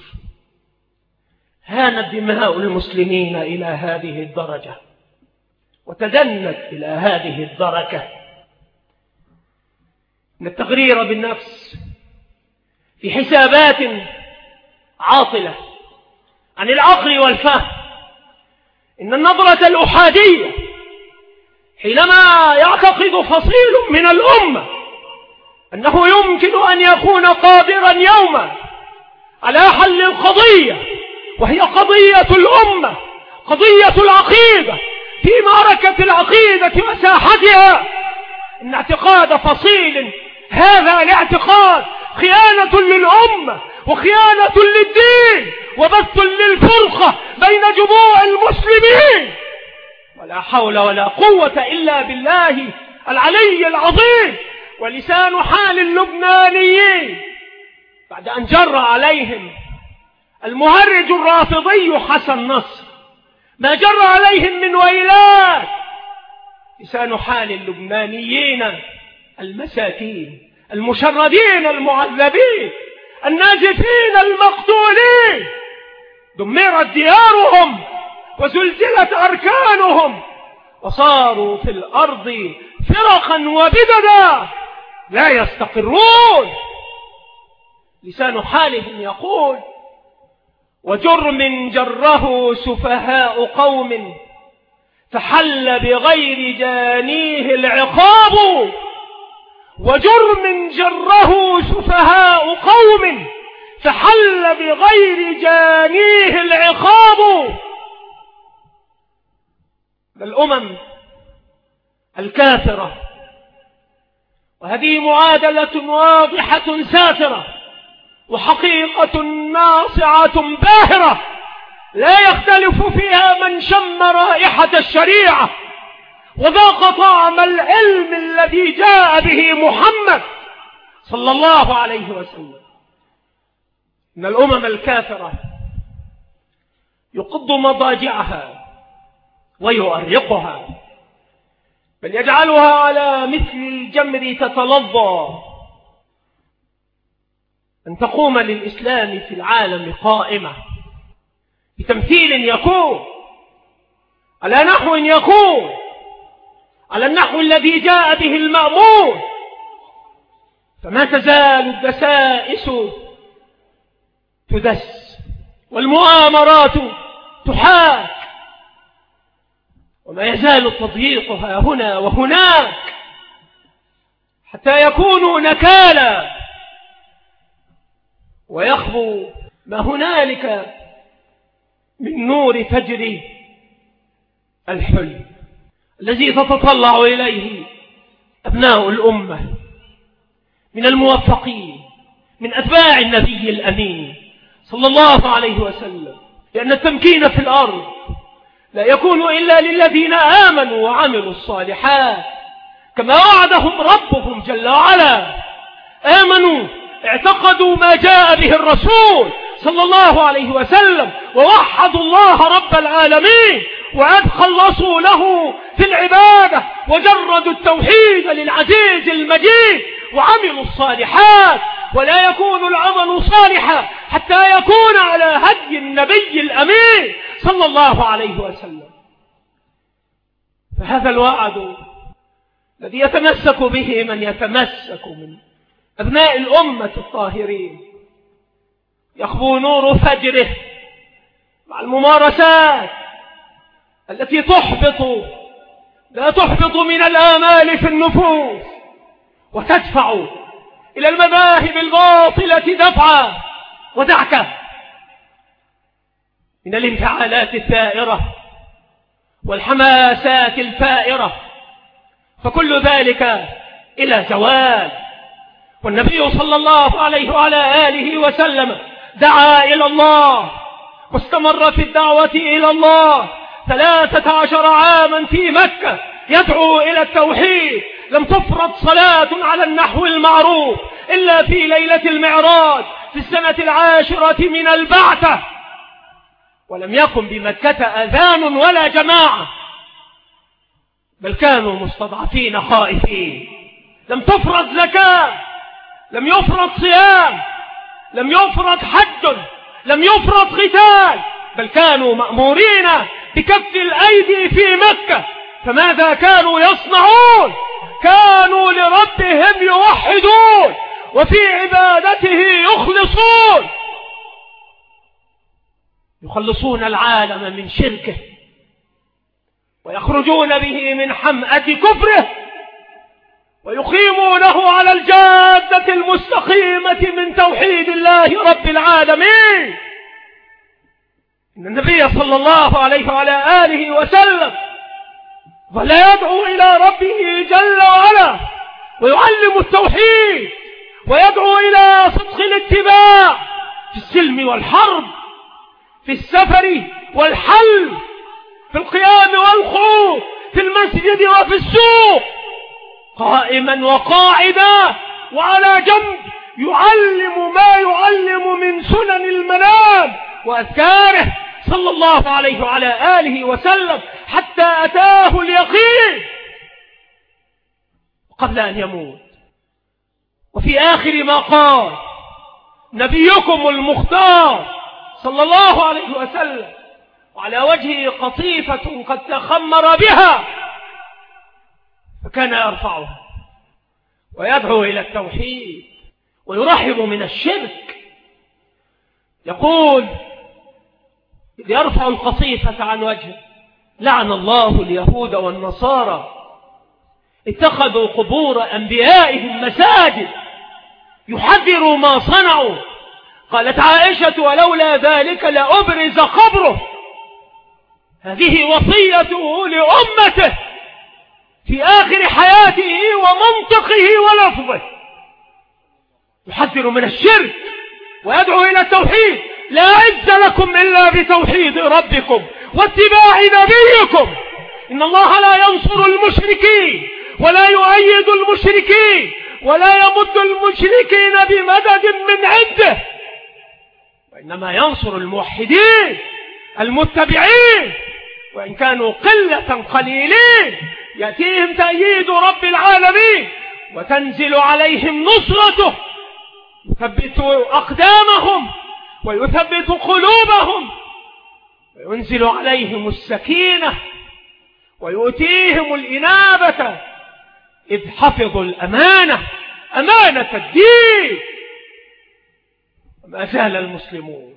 هانت دماء المسلمين إلى هذه الدرجة، وتدنت إلى هذه الدرجة من التغرير بالنفس في حسابات عاطلة عن العقل والفهم. إن النظرة الأحادية حينما يعتقد فصيل من الأمة أنه يمكن أن يكون قادرا يوما على حل القضية، وهي قضية الأمة، قضية العقيدة، في معركة العقيدة وساحتها، إن اعتقاد فصيل هذا الاعتقاد خيانة للأمة وخيانة للدين وبث للفرقة بين جموع المسلمين. ولا حول ولا قوة إلا بالله العلي العظيم. ولسان حال اللبنانيين بعد أن جر عليهم المهرج الرافضي حسن نصر ما جر عليهم من ويلات، لسان حال اللبنانيين المساكين المشردين المعذبين النازفين المقتولين، دمرت ديارهم وزلزلت أركانهم وصاروا في الأرض فرقا وبددا لا يستقرون. لسان حالهم يقول: وجرم جره سفهاء قوم فحل بغير جانيه العقاب، وجرم جره سفهاء قوم فحل بغير جانيه العقاب. الأمم الكافرة، وهذه معادلة واضحة سافرة وحقيقة ناصعة باهرة لا يختلف فيها من شم رائحة الشريعة وذاق طعم العلم الذي جاء به محمد صلى الله عليه وسلم. إن الأمم الكافرة يقض مضاجعها ويؤرقها، بل يجعلها على مثل الجمر تتلظى أن تقوم للإسلام في العالم قائمة بتمثيل يكون على نحو يكون على النحو الذي جاء به المأمون، فما تزال الدسائس تدس والمؤامرات تحاك، وما يزال التضييق ها هنا وهناك حتى يكونوا نكالا ويخبو ما هنالك من نور فجر الحلم الذي تتطلع إليه أبناء الأمة من الموفقين من أتباع النبي الأمين صلى الله عليه وسلم. لأن التمكين في الأرض لا يكون إلا للذين آمنوا وعملوا الصالحات، كما وعدهم ربهم جل وعلا. آمنوا، اعتقدوا ما جاء به الرسول صلى الله عليه وسلم، ووحدوا الله رب العالمين، وأدخلصوا له في العبادة، وجردوا التوحيد للعزيز المجيد، وعملوا الصالحات، ولا يكون العمل صالحا حتى يكون على هدي النبي الأمين صلى الله عليه وسلم. فهذا الوعد الذي يتمسك به من يتمسك من أبناء الأمة الطاهرين، يخبو نور فجره مع الممارسات التي تحبط لا تحبط من الآمال في النفوس وتدفع إلى المذاهب الباطلة دفعا ودعكا من الانفعالات الثائرة والحماسات الفائرة، فكل ذلك إلى زوال. والنبي صلى الله عليه وعلى آله وسلم دعا إلى الله واستمر في الدعوة إلى الله ثلاثة عشر عاما في مكة يدعو إلى التوحيد. لم تفرض صلاة على النحو المعروف إلا في ليلة المعراج في السنة العاشرة من البعثة، ولم يكن بمكة أذان ولا جماعة، بل كانوا مستضعفين خائفين. لم تفرض زكاة، لم يفرض صيام، لم يفرض حج، لم يفرض قتال، بل كانوا مأمورين بكف الأيدي في مكة. فماذا كانوا يصنعون؟ كانوا لربهم يوحدون وفي عبادته يخلصون، يخلصون العالم من شركه ويخرجون به من حمأة كفره ويقيمونه على الجادة المستقيمة من توحيد الله رب العالمين. إن النبي صلى الله عليه وعلى آله وسلم ظل يدعو إلى ربه جل وعلا ويعلم التوحيد ويدعو إلى صدق الاتباع في السلم والحرب، في السفر والحل، في القيام والقعود، في المسجد وفي السوق، قائما وقاعدا وعلى جنب، يعلم ما يعلم من سنن المنام وأذكاره صلى الله عليه وعلى آله وسلم حتى أتاه اليقين قبل أن يموت. وفي آخر ما قال نبيكم المختار صلى الله عليه وسلم وعلى وجهه قطيفة قد تخمر بها، فكان يرفعها ويدعو إلى التوحيد ويرحب من الشرك. يقول يرفع القطيفة عن وجهه: لعن الله اليهود والنصارى اتخذوا قبور أنبيائهم مساجد يحذر ما صنعوا. قالت عائشة: ولولا ذلك لأبرز قبره. هذه وصيته لأمته في آخر حياته ومنطقه ولفظه، يحذر من الشرك ويدعو إلى التوحيد. لا عز لكم إلا بتوحيد ربكم واتباع نبيكم. إن الله لا ينصر المشركين ولا يؤيد المشركين ولا يمد المشركين بمدد من عنده، وإنما ينصر الموحدين المتبعين، وإن كانوا قلة قليلين يأتيهم تأييد رب العالمين وتنزل عليهم نصرته، يثبت أقدامهم ويثبت قلوبهم وينزل عليهم السكينة ويؤتيهم الإنابة إذ حفظوا الأمانة، أمانة الدين. وما زال المسلمون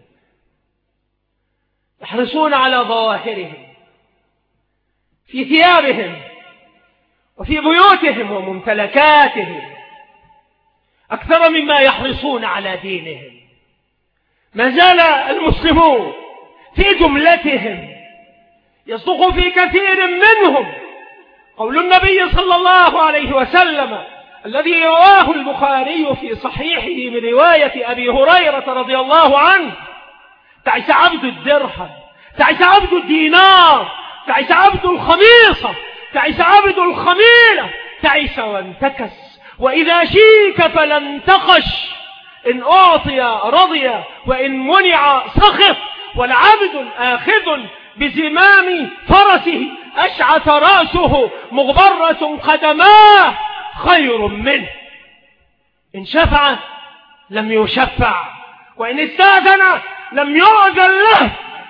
يحرصون على ظواهرهم في ثيابهم وفي بيوتهم وممتلكاتهم أكثر مما يحرصون على دينهم. ما زال المسلمون في جملتهم يصدق في كثير منهم قول النبي صلى الله عليه وسلم الذي رواه البخاري في صحيحه من رواية أبي هريرة رضي الله عنه: تعس عبد الدرهم، تعس عبد الدينار، تعس عبد الخميصة، تعس عبد الخميلة، تعس وانتكس، وإذا شيك فلن انتقش، إن أعطي رضي وإن منع سخط، والعبد آخذ بزمام فرسه أشعث رأسه مغبرة قدماه خير منه إن شفع لم يشفع، وإن استأذن لم يؤذن له.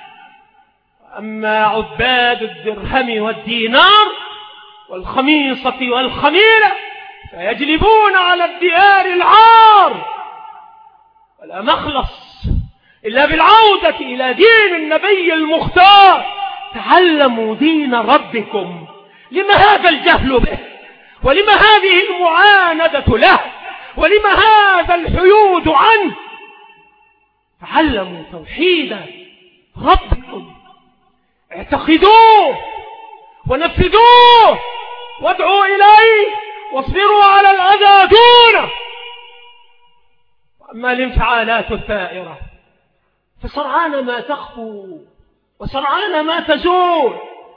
أما عباد الدرهم والدينار والخميصة والخميلة فيجلبون على الديار العار، ولا مخلص إلا بالعودة إلى دين النبي المختار. تعلموا دين ربكم، لما هذا الجهل به، ولما هذه المعاندة له، ولما هذا الحيود عنه؟ تعلموا توحيد ربكم، اعتقدوه ونفذوه وادعوا إليه واصبروا على الأذى دونه. وأما الانفعالات الثائرة فسرعان ما تخفو وسرعان ما تزول.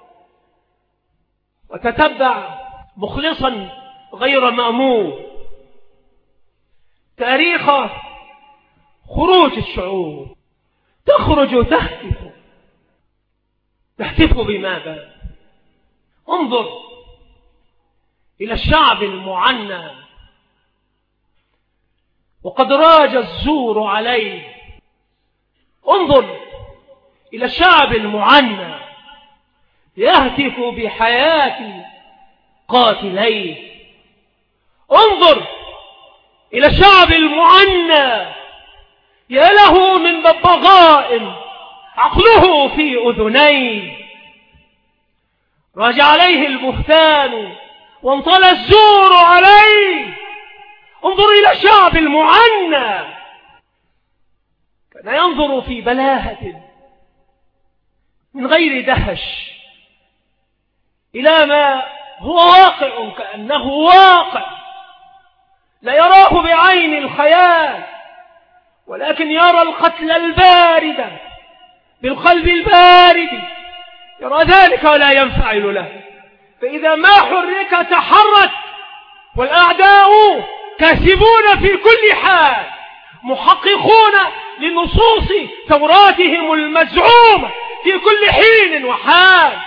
وتتبع مخلصا غير مأمور تاريخ خروج الشعوب، تخرج تهتف. تهتف بماذا؟ انظر إلى الشعب المعنى وقد راج الزور عليه. انظر إلى الشعب المعنى يهتف بحياة قاتليه. انظر إلى الشعب المعنى يا له من ببغاء عقله في أذنيه. راج عليه البهتان وانطلى الزور عليه. انظر إلى الشعب المعنى كان ينظر في بلاهة من غير دهش إلى ما هو واقع كأنه واقع، لا يراه بعين الخيال، ولكن يرى القتل البارد بالقلب البارد، يرى ذلك ولا ينفعل له. فإذا ما حرك تحرك، والأعداء كاسبون في كل حال، محققون لنصوص توراتهم المزعومة في كل حين وحال،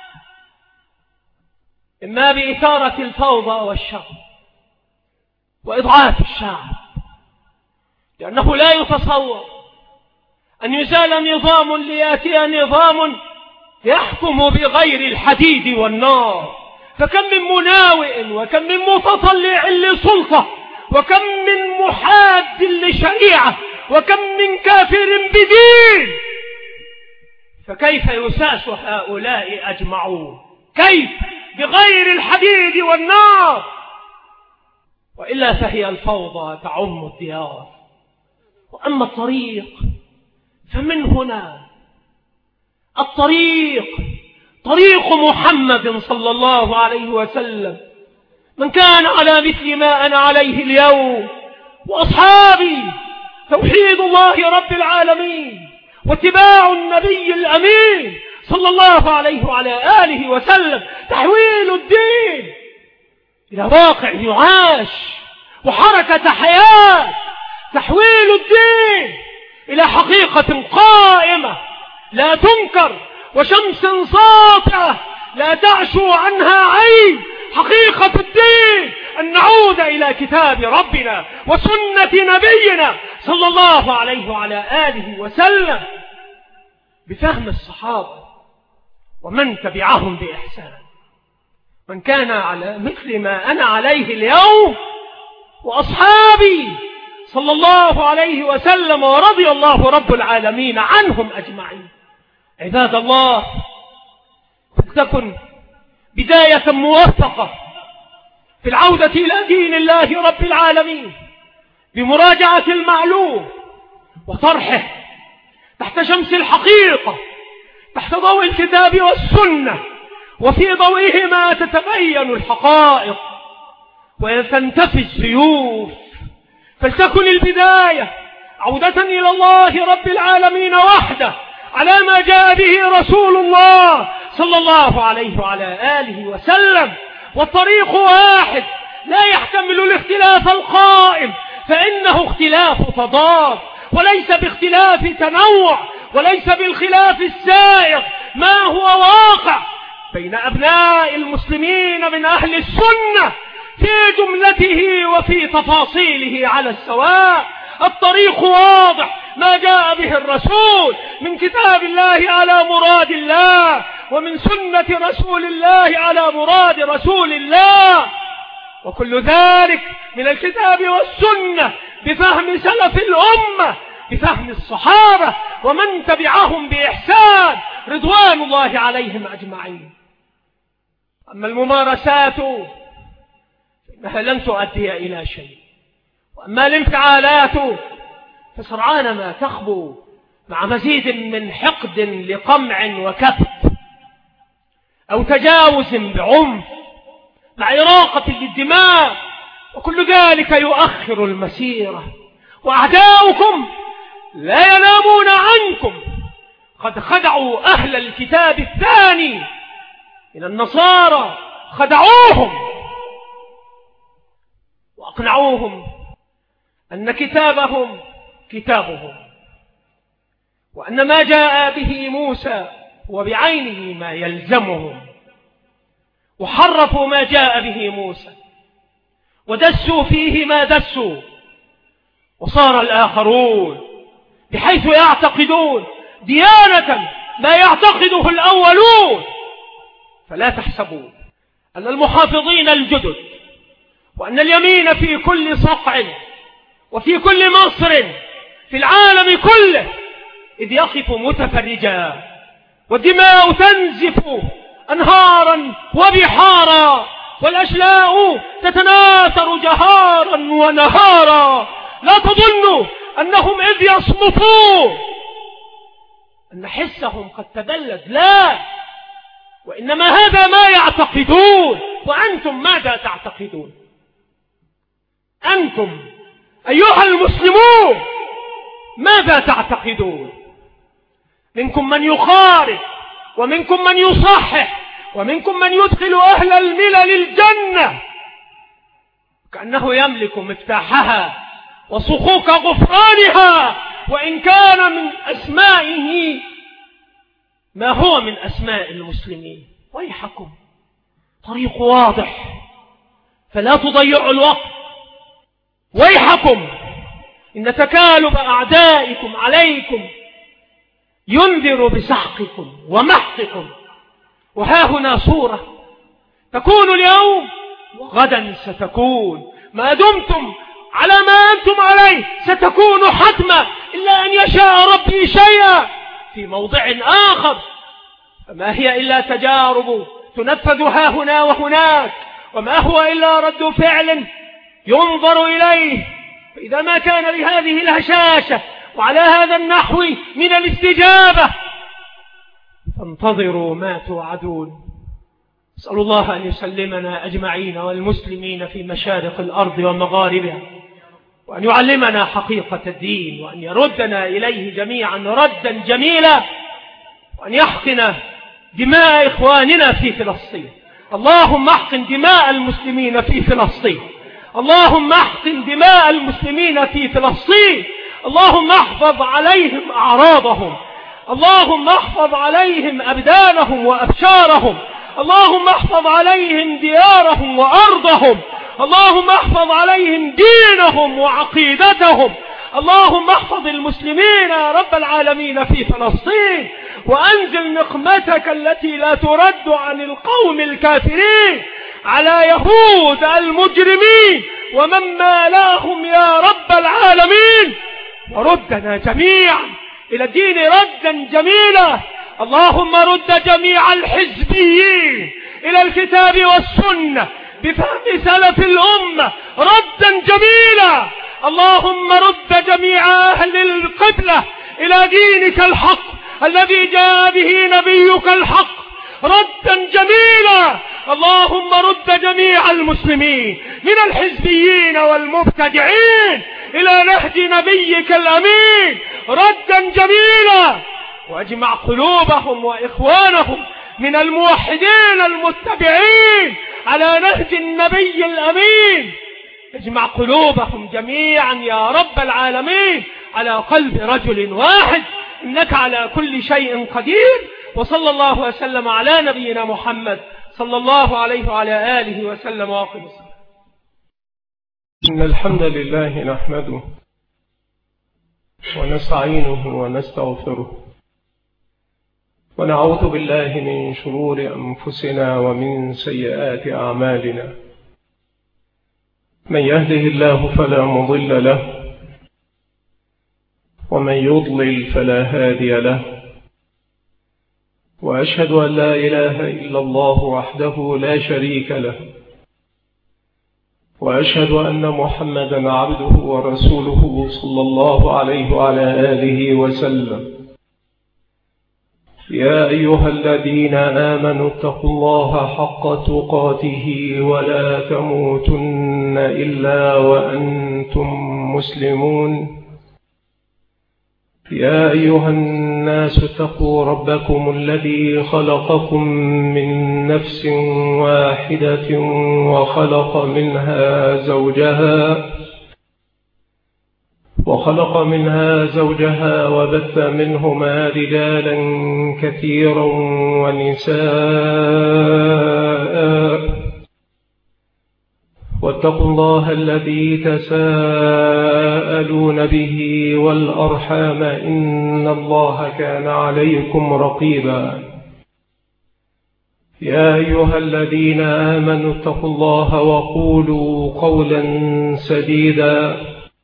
إما بإثارة الفوضى والشر وإضعاف الشعب، لأنه لا يتصور أن يزال نظام ليأتي نظام يحكم بغير الحديد والنار. فكم من مناوئ وكم من متطلع لسلطة وكم من محاد لشريعة وكم من كافر بدين، فكيف يساس هؤلاء أجمعون؟ كيف بغير الحديد والنار؟ وإلا فهي الفوضى تعم الديار. وأما الطريق فمن هنا الطريق طريق محمد صلى الله عليه وسلم. من كان على مثل ما أنا عليه اليوم وأصحابي، توحيد الله رب العالمين واتباع النبي الأمين صلى الله عليه وعلى آله وسلم، تحويل الدين إلى واقع يعاش وحركة حياة، تحويل الدين إلى حقيقة قائمة لا تنكر وشمس ساطعة لا تعشو عنها عين. حقيقة الدين أن نعود إلى كتاب ربنا وسنة نبينا صلى الله عليه وعلى آله وسلم بفهم الصحابة ومن تبعهم بإحسان. من كان على مثل ما أنا عليه اليوم وأصحابي صلى الله عليه وسلم ورضي الله رب العالمين عنهم أجمعين. عباد الله، فلتكن بداية موفقة في العودة إلى دين الله رب العالمين بمراجعة المعلوم وطرحه تحت شمس الحقيقة، تحت ضوء الكتاب والسنة، وفي ضوئهما تتبين الحقائق وتنتفي السيوف. فلتكن البداية عودة إلى الله رب العالمين وحده على ما جاء به رسول الله صلى الله عليه وعلى آله وسلم. والطريق واحد لا يحتمل الاختلاف القائم، فإنه اختلاف تضاد وليس باختلاف تنوع، وليس بالخلاف السائغ، ما هو واقع بين أبناء المسلمين من أهل السنة في جملته وفي تفاصيله على السواء. الطريق واضح، ما جاء به الرسول من كتاب الله على مراد الله، ومن سنة رسول الله على مراد رسول الله، وكل ذلك من الكتاب والسنة بفهم سلف الأمة، بفهم الصحابة ومن تبعهم بإحسان رضوان الله عليهم أجمعين. أما الممارسات فإنها لن تؤدي إلى شيء، وأما الانفعالات فسرعان ما تخبو مع مزيد من حقد لقمع وكبت، أو تجاوز بعنف مع إراقة للدماء، وكل ذلك يؤخر المسيرة. وأعداؤكم لا ينامون عنكم، قد خدعوا أهل الكتاب الثاني من النصارى، خدعوهم وأقنعوهم أن كتابهم كتابهم، وأن ما جاء به موسى هو بعينه ما يلزمهم، وحرفوا ما جاء به موسى ودسوا فيه ما دسوا، وصار الآخرون بحيث يعتقدون ديانة ما يعتقده الأولون. فلا تحسبوا أن المحافظين الجدد وأن اليمين في كل صقع وفي كل مصر في العالم كله إذ يقف متفرجا والدماء تنزف أنهارا وبحارا والأشلاء تتناثر جهارا ونهارا، لا تظنوا أنهم إذ يصمتون أن حسهم قد تبلد، لا، وإنما هذا ما يعتقدون. وأنتم ماذا تعتقدون؟ أنتم أيها المسلمون ماذا تعتقدون؟ منكم من يخالف، ومنكم من يصحح، ومنكم من يدخل أهل الملل الجنة كأنه يملك مفتاحها وصكوك غفرانها، وإن كان من أسمائه ما هو من أسماء المسلمين. ويحكم، طريق واضح فلا تضيعوا الوقت. ويحكم، إن تكالب أعدائكم عليكم ينذر بسحقكم ومحقكم. وها هنا صورة تكون اليوم وغدا ستكون، ما دمتم على ما أنتم عليه ستكون حتما، إلا أن يشاء ربي شيئا في موضع آخر. فما هي إلا تجارب تنفذ ها هنا وهناك، وما هو إلا رد فعل ينظر إليه. فإذا ما كان لهذه الهشاشة وعلى هذا النحو من الاستجابة فانتظروا ما توعدون. أسأل الله أن يسلمنا أجمعين والمسلمين في مشارق الأرض ومغاربها، وأن يعلمنا حقيقة الدين، وأن يردنا إليه جميعا ردا جميلا، وأن يحقن دماء إخواننا في فلسطين. اللهم احقن دماء المسلمين في فلسطين، اللهم احقن دماء المسلمين في فلسطين، اللهم احفظ عليهم أعراضهم، اللهم احفظ عليهم أبدانهم وأبشارهم، اللهم احفظ عليهم ديارهم وأرضهم، اللهم احفظ عليهم دينهم وعقيدتهم، اللهم احفظ المسلمين يا رب العالمين في فلسطين، وأنزل نقمتك التي لا ترد عن القوم الكافرين على يهود المجرمين ومن مالاهم يا رب العالمين، وردنا جميعا إلى الدين ردا جميلا. اللهم رد جميع الحزبيين إلى الكتاب والسنة بفهم سلف الأمة ردا جميلا. اللهم رد جميع أهل القبلة إلى دينك الحق الذي جاء به نبيك الحق ردا جميلا. اللهم رد جميع المسلمين من الحزبيين والمبتدعين إلى نهج نبيك الأمين ردا جميلا، واجمع قلوبهم وإخوانهم من الموحدين المتبعين على نهج النبي الأمين. اجمع قلوبهم جميعا يا رب العالمين على قلب رجل واحد، إنك على كل شيء قدير. وصلى الله وسلم على نبينا محمد صلى الله عليه وعلى آله وسلم وآخر. إن الحمد لله نحمده ونستعينه ونستغفره ونعوذ بالله من شرور أنفسنا ومن سيئات أعمالنا. من يهده الله فلا مضل له ومن يضلل فلا هادي له، وأشهد أن لا إله إلا الله وحده لا شريك له، وأشهد أن محمدا عبده ورسوله صلى الله عليه وعلى آله وسلم. يا أيها الذين آمنوا اتقوا الله حق تقاته ولا تموتن إلا وأنتم مسلمون. يا أيها الناس اتقوا ربكم الذي خلقكم من نفس واحدة وخلق منها زوجها وخلق منها زوجها وبث منهما رجالا كثيرا ونساء، واتقوا الله الذي تساءلون به والأرحام إن الله كان عليكم رقيبا. يا أيها الذين آمنوا اتقوا الله وقولوا قولا سديدا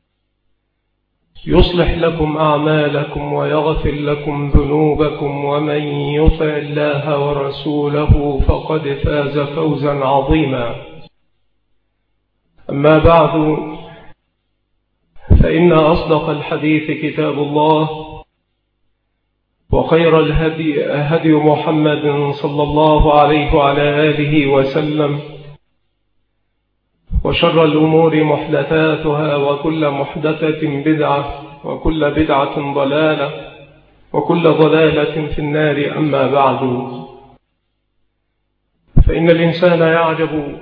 يصلح لكم أعمالكم ويغفر لكم ذنوبكم، ومن يطع الله ورسوله فقد فاز فوزا عظيما. أما بعد، فإن أصدق الحديث كتاب الله، وخير الهدي هدي محمد صلى الله عليه وعلى آله وسلم، وشر الأمور محدثاتها، وكل محدثة بدعة، وكل بدعة ضلالة، وكل ضلالة في النار. أما بعد، فإن الإنسان يعجب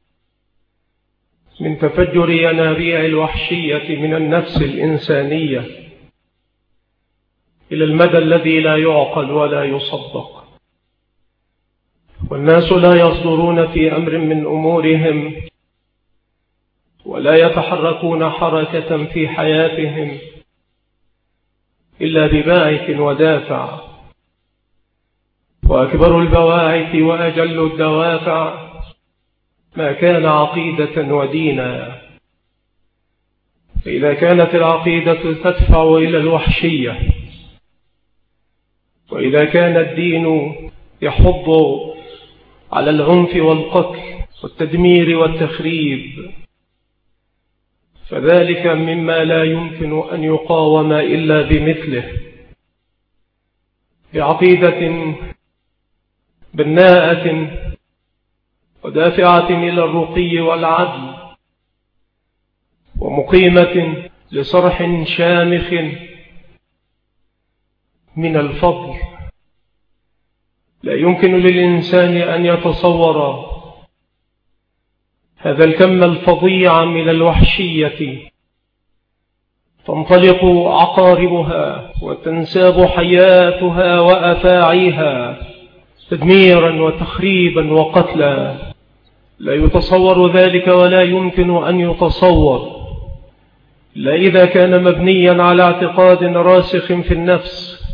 من تفجر ينابيع الوحشية من النفس الإنسانية إلى المدى الذي لا يعقل ولا يصدق. والناس لا يصدرون في أمر من أمورهم ولا يتحركون حركة في حياتهم إلا بباعث ودافع، وأكبر البواعث وأجل الدوافع ما كان عقيدة ودينا. فإذا كانت العقيدة تدفع إلى الوحشية، وإذا كان الدين يحض على العنف والقتل والتدمير والتخريب، فذلك مما لا يمكن أن يقاوم إلا بمثله، بعقيدة بناءة ودافعة إلى الرقي والعدل، ومقيمة لصرح شامخ من الفضل. لا يمكن للإنسان أن يتصور هذا الكم الفظيع من الوحشية تنطلق عقاربها وتنساب حياتها وأفاعيها تدميرا وتخريبا وقتلا. لا يتصور ذلك ولا يمكن أن يتصور إلا إذا كان مبنيا على اعتقاد راسخ في النفس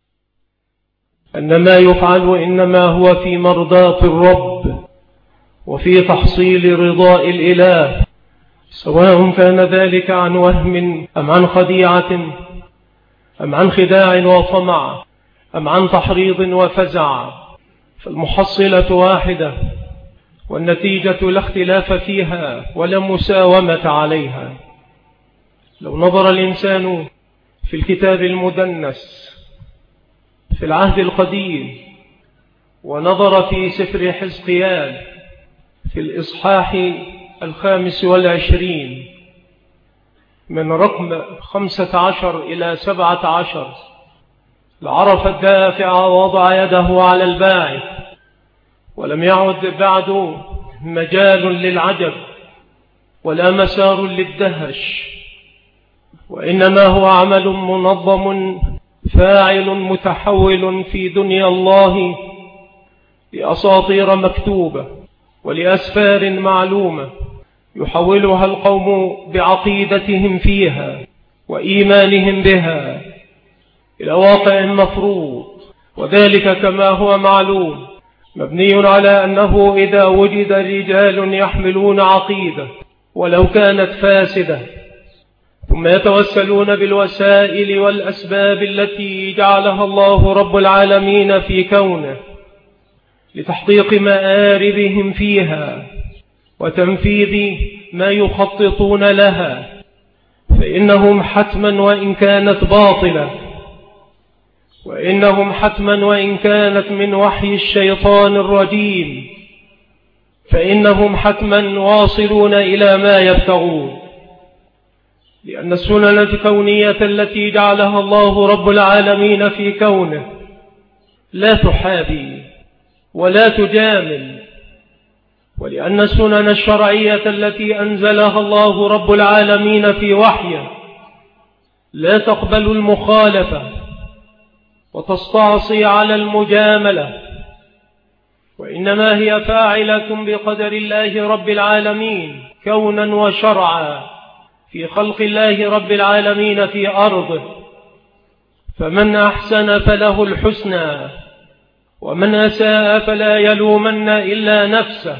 أن ما يفعل إنما هو في مرضاة الرب وفي تحصيل رضاء الإله، سواء كان ذلك عن وهم أم عن خديعة أم عن خداع وطمع أم عن تحريض وفزع، فالمحصلة واحدة، والنتيجة لا اختلاف فيها ولا مساومة عليها. لو نظر الإنسان في الكتاب المدنس في العهد القديم، ونظر في سفر حزقيال في الإصحاح الخامس والعشرين من رقم خمسة عشر إلى سبعة عشر، لعرف الدافع ووضع يده على الباعث، ولم يعد بعد مجال للعجب ولا مسار للدهش، وإنما هو عمل منظم فاعل متحول في دنيا الله لأساطير مكتوبة ولأسفار معلومة يحولها القوم بعقيدتهم فيها وإيمانهم بها إلى واقع مفروض، وذلك كما هو معلوم مبني على أنه إذا وجد رجال يحملون عقيدة ولو كانت فاسدة ثم يتوسلون بالوسائل والأسباب التي جعلها الله رب العالمين في كونه لتحقيق مآربهم فيها وتنفيذ ما يخططون لها، فإنهم حتما وإن كانت باطلة، وإنهم حتما وإن كانت من وحي الشيطان الرجيم، فإنهم حتما واصلون إلى ما يبتغون، لأن السنن الكونية التي جعلها الله رب العالمين في كونه لا تحابي ولا تجامل، ولأن السنن الشرعية التي أنزلها الله رب العالمين في وحيه لا تقبل المخالفة وتستعصي على المجاملة، وإنما هي فاعلة بقدر الله رب العالمين كونا وشرعا في خلق الله رب العالمين في أرضه، فمن أحسن فله الحسنى ومن أساء فلا يلومن إلا نفسه،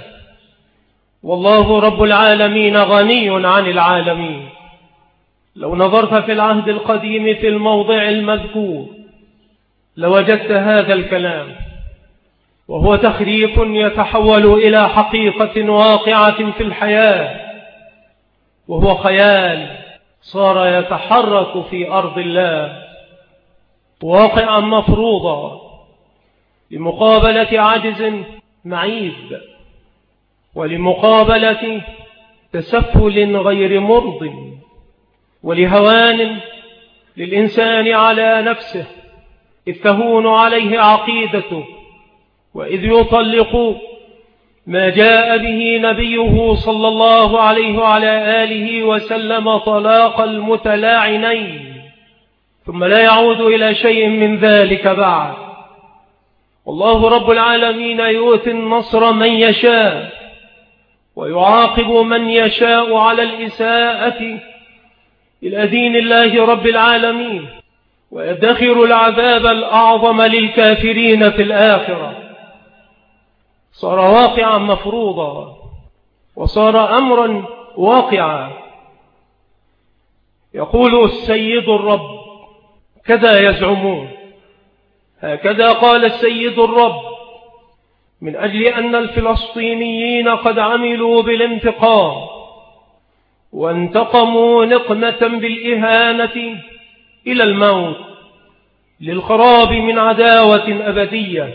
والله رب العالمين غني عن العالمين. لو نظرت في العهد القديم في الموضع المذكور لوجدت هذا الكلام، وهو تخريف يتحول إلى حقيقة واقعة في الحياة، وهو خيال صار يتحرك في أرض الله واقعا مفروضا لمقابلة عجز معيب ولمقابلة تسفل غير مرض ولهوان للإنسان على نفسه إذ تهون عليه عقيدته، وإذ يطلق ما جاء به نبيه صلى الله عليه وعلى آله وسلم طلاق المتلاعنين، ثم لا يعود إلى شيء من ذلك بعد. والله رب العالمين يؤتي النصر من يشاء ويعاقب من يشاء على الإساءة إلى دين الله رب العالمين، ويدخر العذاب الأعظم للكافرين في الآخرة. صار واقعا مفروضا وصار أمرا واقعا. يقول السيد الرب كذا يزعمون، هكذا قال السيد الرب من أجل أن الفلسطينيين قد عملوا بالانتقام وانتقموا نقمة بالإهانة إلى الموت للخراب من عداوة أبدية.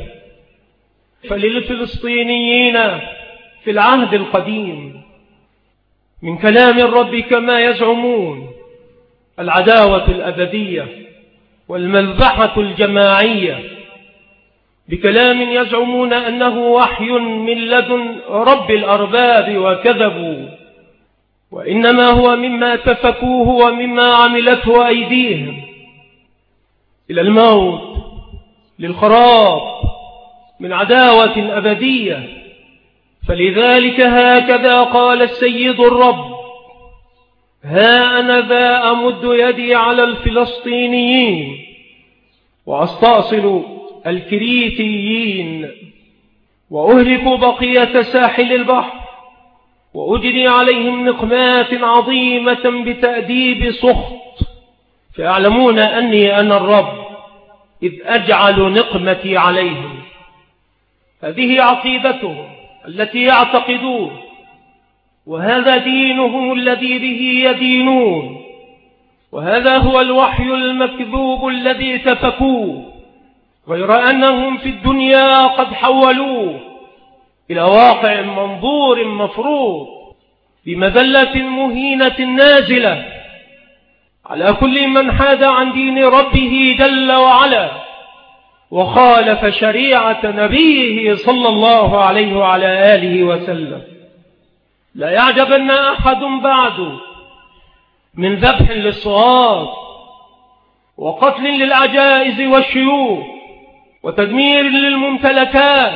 فللفلسطينيين في العهد القديم من كلام الرب كما يزعمون العداوة الأبدية والمذبحة الجماعية، بكلام يزعمون أنه وحي من لدن رب الأرباب وكذبوا، وإنما هو مما تفكوه ومما عملته أيديهم إلى الموت للخراب من عداوة أبدية. فلذلك هكذا قال السيد الرب: ها أنا ذا أمد يدي على الفلسطينيين وأستأصل الكريتيين وأهلك بقية ساحل البحر وأجري عليهم نقمات عظيمة بتأديب سخط، فيعلمون أني أنا الرب إذ أجعل نقمتي عليهم. هذه عقيدتهم التي يعتقدون، وهذا دينهم الذي به يدينون، وهذا هو الوحي المكذوب الذي تفكوه، غير أنهم في الدنيا قد حولوه إلى واقع منظور مفروض بمذلة مهينة نازلة على كل من حاد عن دين ربه جل وعلا وخالف شريعة نبيه صلى الله عليه وعلى آله وسلم. لا يعجبن أحد بعد من ذبح للصغار وقتل للعجائز والشيوخ وتدمير للممتلكات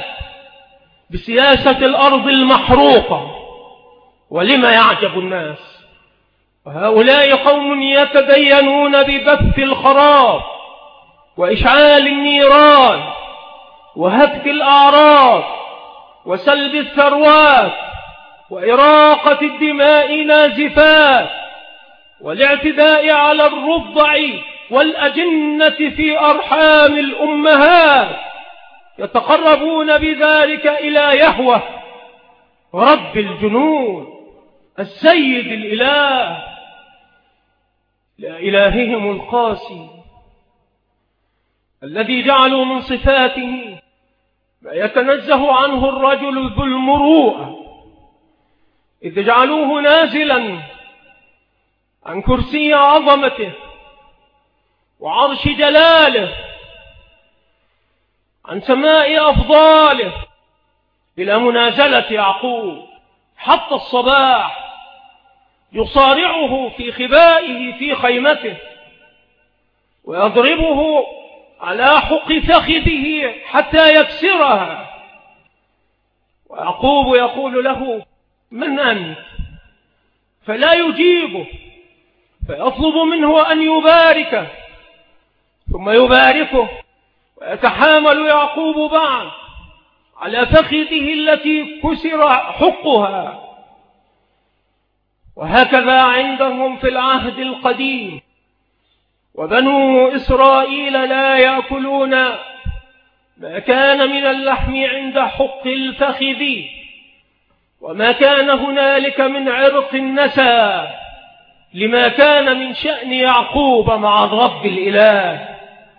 بسياسة الأرض المحروقة. ولما يعجب الناس؟ وهؤلاء قوم يتدينون ببث الخراب وإشعال النيران وهتك الأعراض وسلب الثروات وإراقة الدماء نازفات والاعتداء على الرضع والأجنة في أرحام الأمهات، يتقربون بذلك إلى يهوه رب الجنود السيد الإله، لا إلههم القاسي الذي جعلوا من صفاته ما يتنزه عنه الرجل ذو المروءة، إذ جعلوه نازلا عن كرسي عظمته وعرش جلاله، عن سماء أفضاله، إلى منازلة يعقوب حتى الصباح، يصارعه في خبائه في خيمته ويضربه على حق فخذه حتى يكسرها. ويعقوب يقول له: من أنت؟ فلا يجيبه، فيطلب منه أن يباركه، ثم يباركه، ويتحامل يعقوب بعد على فخذه التي كسر حقها. وهكذا عندهم في العهد القديم، وبنو إسرائيل لا يأكلون ما كان من اللحم عند حق الفخذ، وما كان هنالك من عرق النسى، لما كان من شأن يعقوب مع الرب الإله.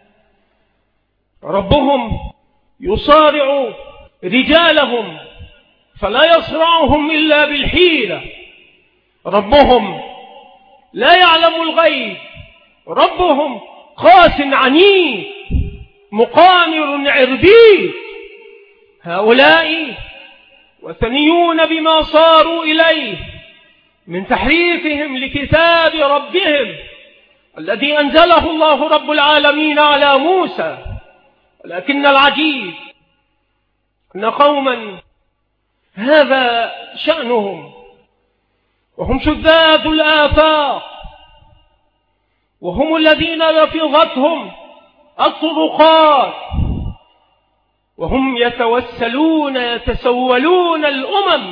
ربهم يصارع رجالهم فلا يصرعهم إلا بالحيلة، ربهم لا يعلم الغيب، ربهم قاس عنيد مقامر عربيد. هؤلاء وثنيون بما صاروا إليه من تحريفهم لكتاب ربهم الذي أنزله الله رب العالمين على موسى. ولكن العجيب أن قوما هذا شأنهم، وهم شذاذ الآفاق، وهم الذين لفظتهم الطرقات، وهم يتوسلون يتسولون الأمم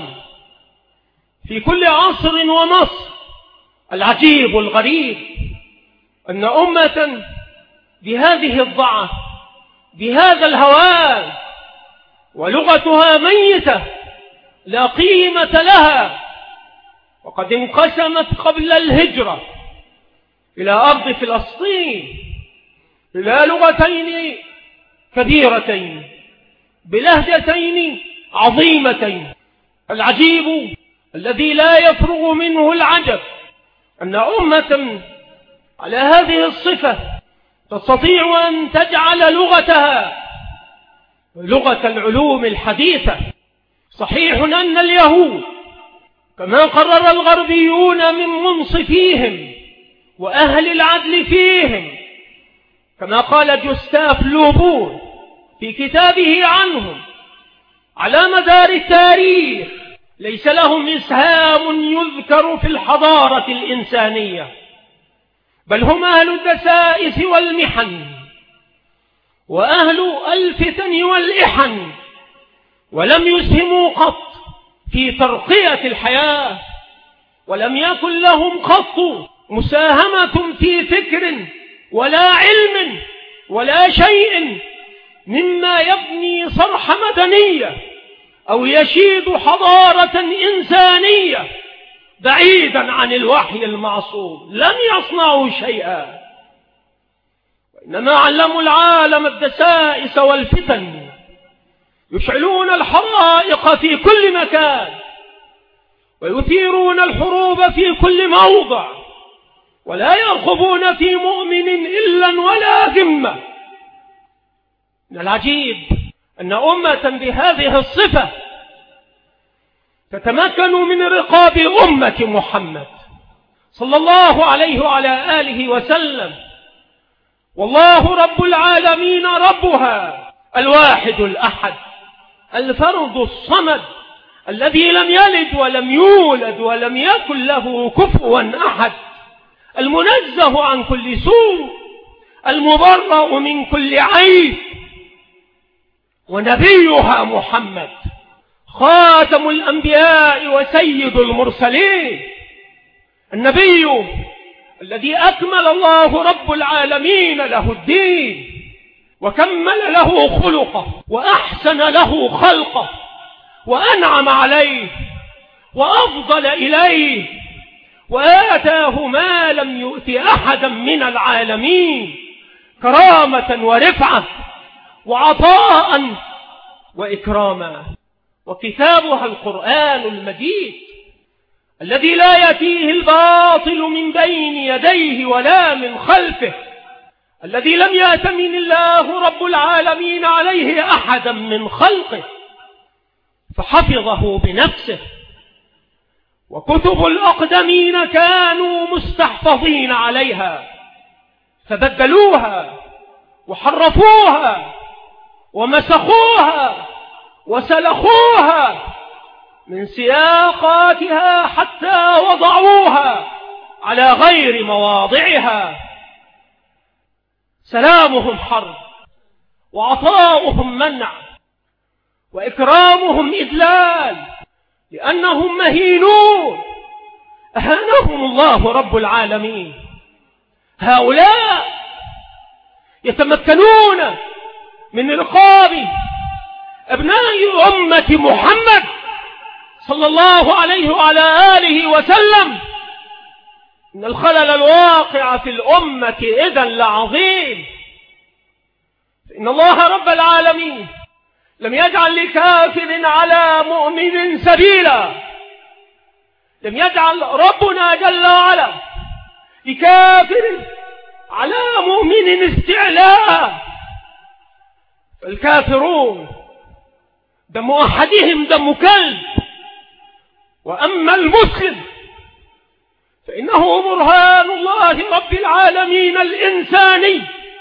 في كل عصر ومصر. العجيب الغريب أن أمة بهذه الضعف، بهذا الهوان، ولغتها ميتة لا قيمة لها، وقد انقسمت قبل الهجرة إلى أرض فلسطين إلى لغتين كبيرتين بلهجتين عظيمتين. العجيب الذي لا يفرغ منه العجب أن أمة على هذه الصفة تستطيع أن تجعل لغتها لغة العلوم الحديثة. صحيح أن اليهود كما قرر الغربيون من منصفيهم وأهل العدل فيهم، كما قال جوستاف لوبون في كتابه عنهم، على مدار التاريخ ليس لهم إسهام يذكر في الحضارة الإنسانية، بل هم أهل الدسائس والمحن وأهل الفتن والإحن، ولم يسهموا قط في ترقية الحياة، ولم يكن لهم قط مساهمة في فكر ولا علم ولا شيء مما يبني صرح مدنية أو يشيد حضارة إنسانية بعيدا عن الوحي المعصوم. لم يصنعوا شيئا، وإنما علموا العالم الدسائس والفتن، يشعلون الحرائق في كل مكان، ويثيرون الحروب في كل موضع، ولا يرقبون في مؤمن إلا ولا ذمة. من العجيب أن أمة بهذه الصفة تتمكن من رقاب أمة محمد صلى الله عليه وعلى آله وسلم، والله رب العالمين ربها الواحد الأحد الفرد الصمد الذي لم يلد ولم يولد ولم يكن له كفوا أحد. المنزه عن كل سوء، المبرأ من كل عيب، ونبيها محمد خاتم الأنبياء وسيد المرسلين، النبي الذي أكمل الله رب العالمين له الدين وكمل له خلقه وأحسن له خلقه وأنعم عليه وأفضل إليه وآتاه ما لم يؤت أحدا من العالمين كرامة ورفعة وعطاء وإكراما. وكتابها القرآن المجيد الذي لا يأتيه الباطل من بين يديه ولا من خلفه، الذي لم يأتمن الله رب العالمين عليه أحدا من خلقه فحفظه بنفسه. وكتب الأقدمين كانوا مستحفظين عليها فبدلوها وحرفوها ومسخوها وسلخوها من سياقاتها حتى وضعوها على غير مواضعها. سلامهم حرب وعطاؤهم منع وإكرامهم إذلال، لأنهم مهينون أهانهم الله رب العالمين. هؤلاء يتمكنون من رقاب أبناء أمة محمد صلى الله عليه وعلى آله وسلم. إن الخلل الواقع في الأمة إذن لعظيم. إن الله رب العالمين لم يجعل لكافر على مؤمن سبيلا، لم يجعل ربنا جل وعلا لكافر على مؤمن استعلاء. فالكافرون دم أحدهم دم كلب، وأما المسلم فإنه برهان الله رب العالمين الإنساني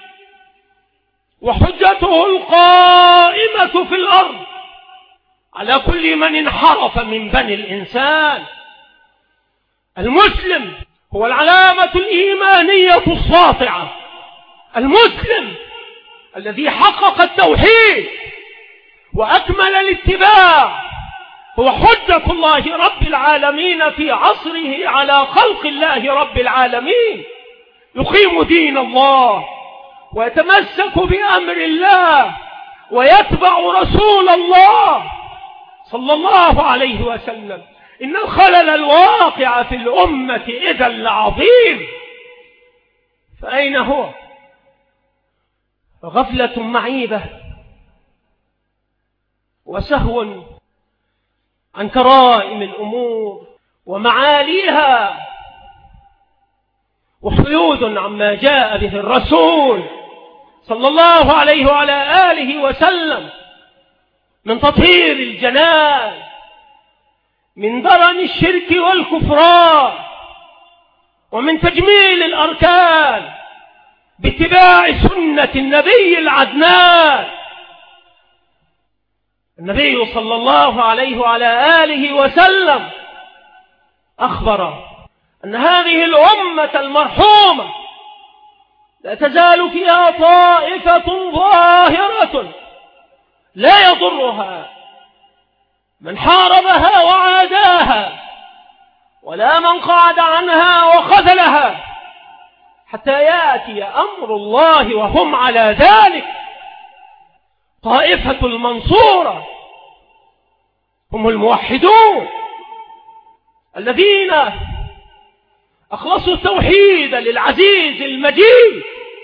وحجته القائمة في الأرض على كل من انحرف من بني الإنسان. المسلم هو العلامة الإيمانية الساطعة، المسلم الذي حقق التوحيد وأكمل الاتباع هو حجة الله رب العالمين في عصره على خلق الله رب العالمين، يقيم دين الله ويتمسك بأمر الله ويتبع رسول الله صلى الله عليه وسلم. إن الخلل الواقع في الأمة إذن لعظيم. فأين هو؟ غفلة معيبة وسهو عن كرائم الأمور ومعاليها، وحيود عما جاء به الرسول صلى الله عليه وعلى آله وسلم من تطهير الجنان من درن الشرك والكفران، ومن تجميل الأركان باتباع سنة النبي العدنان. النبي صلى الله عليه وعلى آله وسلم أخبر أن هذه الأمة المرحومة لا تزال فيها طائفة ظاهرة لا يضرها من حاربها وعاداها ولا من قعد عنها وخذلها حتى يأتي أمر الله وهم على ذلك. طائفة المنصورة هم الموحدون الذين أخلصوا التوحيد للعزيز المجيد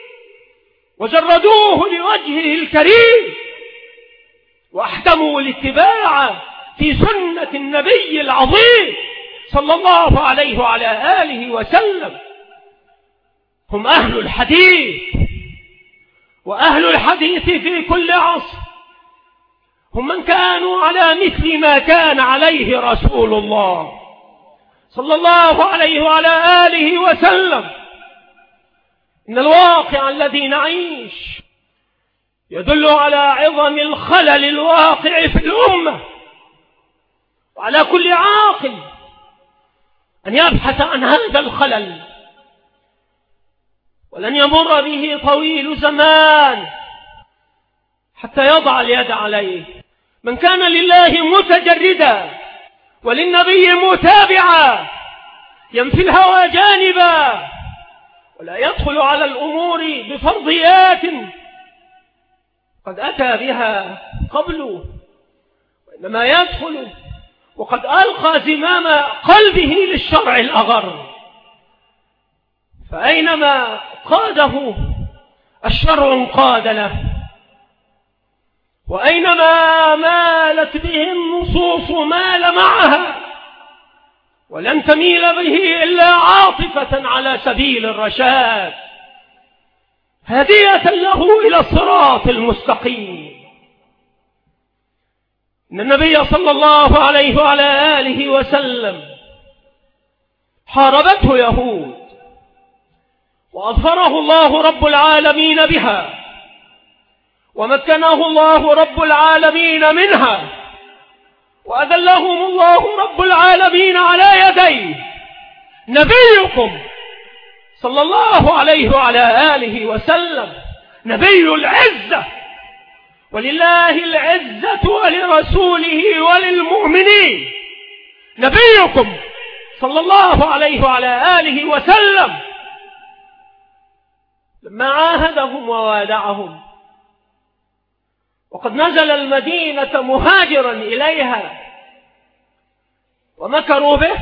وجردوه لوجهه الكريم، وأحكموا الاتباع في سنة النبي العظيم صلى الله عليه وعلى آله وسلم. هم أهل الحديث، وأهل الحديث في كل عصر هم من كانوا على مثل ما كان عليه رسول الله صلى الله عليه وعلى آله وسلم. إن الواقع الذي نعيش يدل على عظم الخلل الواقع في الأمة، وعلى كل عاقل أن يبحث عن هذا الخلل ولن يمر به طويل زمان حتى يضع اليد عليه. من كان لله متجردا وللنبي متابعا ينفي الهوى جانبا ولا يدخل على الأمور بفرضيات قد أتى بها قبله، وإنما يدخل وقد ألقى زمام قلبه للشرع الأغر، فأينما قاده الشرع انقاد له، وأينما مالت به النصوص مال معها، ولن تميل به إلا عاطفة على سبيل الرشاد هدية له إلى الصراط المستقيم. إن النبي صلى الله عليه وعلى آله وسلم حاربته يهود وأظفره الله رب العالمين بها، ومكنه الله رب العالمين منها، وأذلهم الله رب العالمين على يديه. نبيكم صلى الله عليه وعلى آله وسلم نبي العزة، ولله العزة ولرسوله وللمؤمنين. نبيكم صلى الله عليه وعلى آله وسلم لما عاهدهم ووادعهم وقد نزل المدينة مهاجرا إليها ومكروا به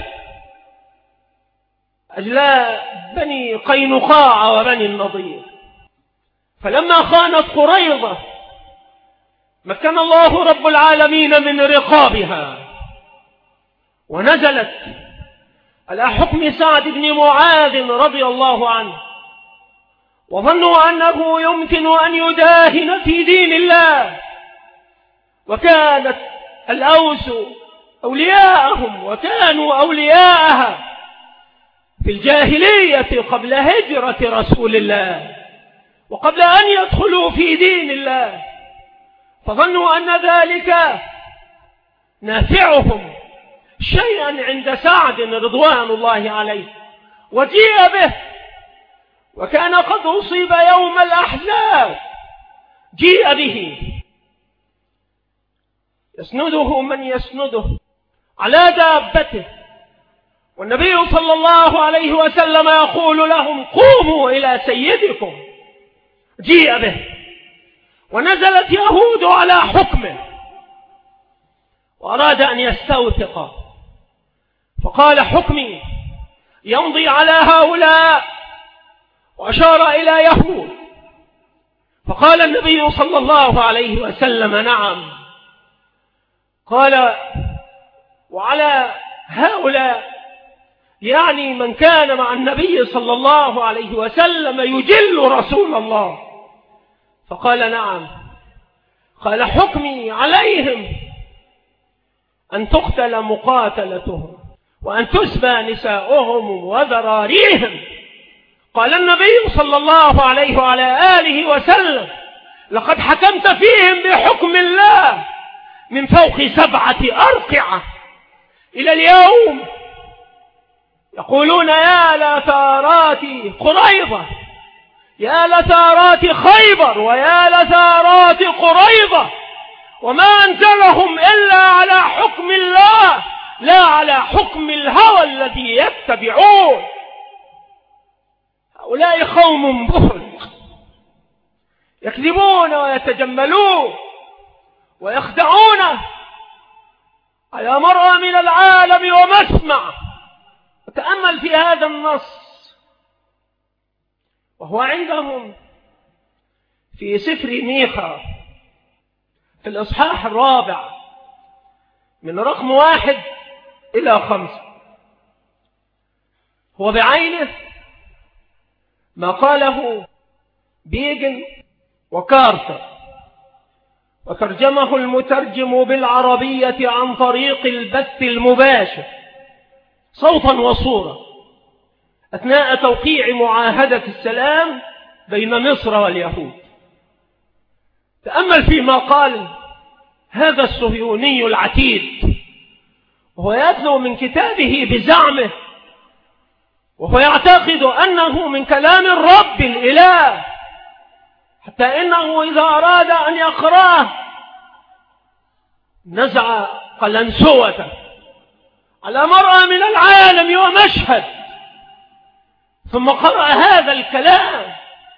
أجلاء بني قينقاع وبني النضير، فلما خانت قريظة مكن الله رب العالمين من رقابها ونزلت على حكم سعد بن معاذ رضي الله عنه، وظنوا أنه يمكن أن يداهن في دين الله، وكانت الأوس أولياءهم وكانوا أولياءها في الجاهلية قبل هجرة رسول الله وقبل أن يدخلوا في دين الله، فظنوا أن ذلك نافعهم شيئا عند سعد رضوان الله عليه، وجيء به وكان قد أصيب يوم الأحزاب، جيء به يسنده من يسنده على دابته، والنبي صلى الله عليه وسلم يقول لهم قوموا إلى سيدكم. جيء به ونزلت يهود على حكمه وأراد أن يستوثق، فقال حكمي يمضي على هؤلاء، وأشار إلى يهود، فقال النبي صلى الله عليه وسلم نعم. قال وعلى هؤلاء يعني من كان مع النبي صلى الله عليه وسلم يجل رسول الله، فقال نعم. قال حكمي عليهم أن تقتل مقاتلتهم وأن تسبى نساؤهم وذراريهم. قال النبي صلى الله عليه وعلى آله وسلم لقد حكمت فيهم بحكم الله من فوق سبعة أرقعة. إلى اليوم يقولون يا لثارات قريظة، يا لثارات خيبر، ويا لثارات قريظة، وما أنزلهم إلا على حكم الله لا على حكم الهوى الذي يتبعون. هؤلاء قوم بخل يكذبون ويتجملون ويخدعون على مرأى من العالم ومسمع. وتأمل في هذا النص وهو عندهم في سفر ميخا في الإصحاح الرابع من رقم واحد إلى خمسة، هو بعينه ما قاله بيجن وكارتر، وترجمه المترجم بالعربية عن طريق البث المباشر صوتا وصورة أثناء توقيع معاهدة السلام بين مصر واليهود. تأمل فيما قال هذا الصهيوني العتيد وهو يتلو من كتابه بزعمه وهو يعتقد أنه من كلام الرب الإله، حتى إنه إذا أراد أن يقرأه نزع قلنسوته على مرأى من العالم ومشهد، ثم قرأ هذا الكلام.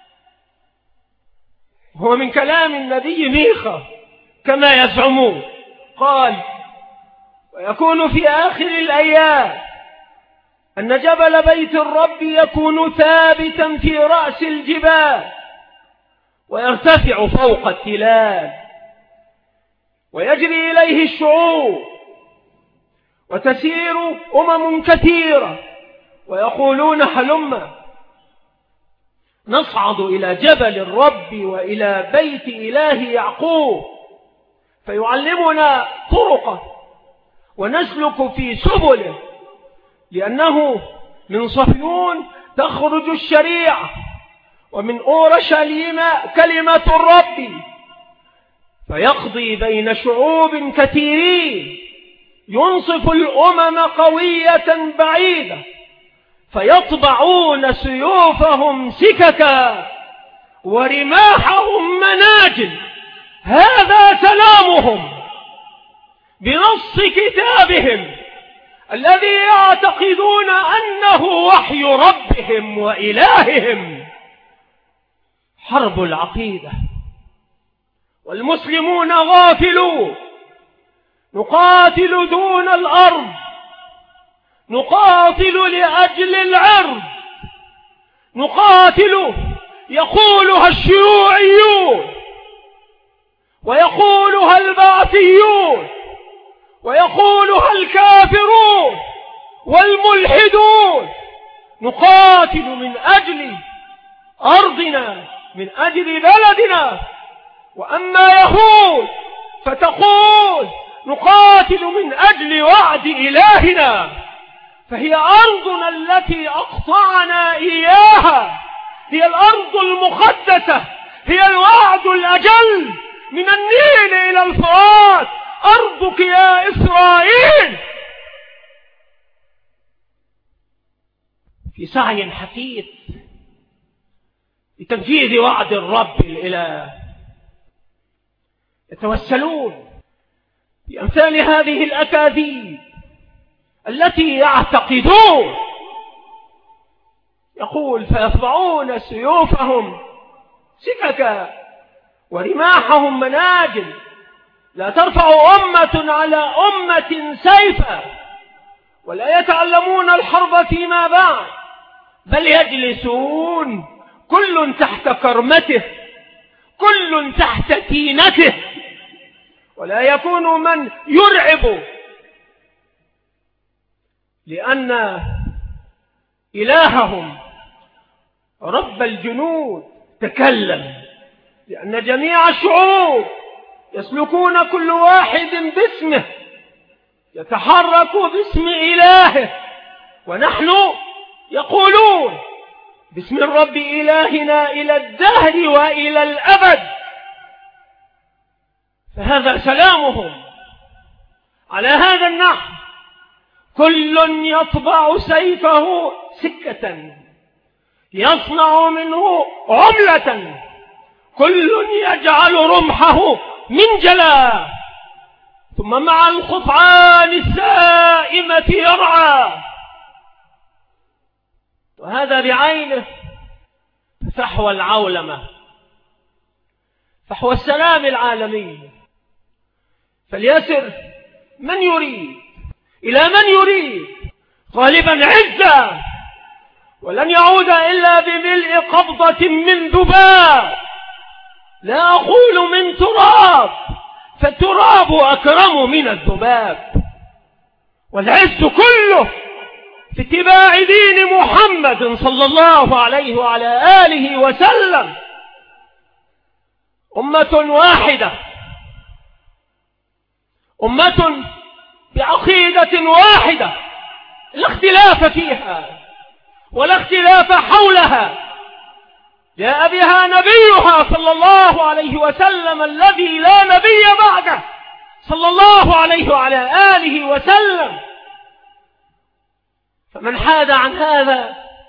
هو من كلام النبي ميخا كما يزعمون. قال: ويكون في آخر الأيام أن جبل بيت الرب يكون ثابتا في رأس الجبال ويرتفع فوق التلال، ويجري إليه الشعوب وتسير أمم كثيرة ويقولون هلم نصعد إلى جبل الرب وإلى بيت إله يعقوب فيعلمنا طرقه ونسلك في سبله، لأنه من صهيون تخرج الشريعة ومن أورشليم كلمة الرب، فيقضي بين شعوب كثيرين، ينصف الأمم قوية بعيدة، فيطبعون سيوفهم سككا ورماحهم مناجل. هذا سلامهم بنص كتابهم الذي يعتقدون أنه وحي ربهم وإلههم. حرب العقيدة والمسلمون غافلون، نقاتل دون الأرض، نقاتل لأجل العرض، نقاتل يقولها الشيوعيون ويقولها البعثيون ويقولها الكافرون والملحدون. نقاتل من أجل أرضنا، من أجل بلدنا. وأما يهود فتقول نقاتل من أجل وعد إلهنا، فهي أرضنا التي أقطعنا إياها، هي الأرض المقدسة، هي الوعد الأجل من النيل إلى الفرات، أرضك يا إسرائيل. في سعي حثيث لتنفيذ وعد الرب الإله يتوسلون بأمثال هذه الأكاذيب التي يعتقدون. يقول: فيطبعون سيوفهم سككا ورماحهم مناجل، لا ترفع أمة على أمة سيفا، ولا يتعلمون الحرب فيما بعد، بل يجلسون كل تحت كرمته، كل تحت تينته، ولا يكون من يرعب، لأن إلههم رب الجنود تكلم، لأن جميع الشعوب يسلكون كل واحد باسمه، يتحرك باسم إلهه، ونحن يقولون باسم الرب إلهنا إلى الدهر وإلى الأبد. فهذا سلامهم. على هذا النحو كل يطبع سيفه سكة، يصنع منه عملة، كل يجعل رمحه منجلا، ثم مع القطعان السائمة يرعى. وهذا بعينه فحوى العولمة، فحوى السلام العالمي. فليسر من يريد إلى من يريد، غالبا عزة، ولن يعود إلا بملء قبضة من ذباب، لا أقول من تراب، فالتراب أكرم من الذباب. والعز كله في اتباع دين محمد صلى الله عليه وعلى آله وسلم. أمة واحدة، أمة بعقيدة واحدة لا اختلاف فيها ولا اختلاف حولها، جاء بها نبيها صلى الله عليه وسلم الذي لا نبي بعده صلى الله عليه وعلى آله وسلم. فمن حاد عن هذا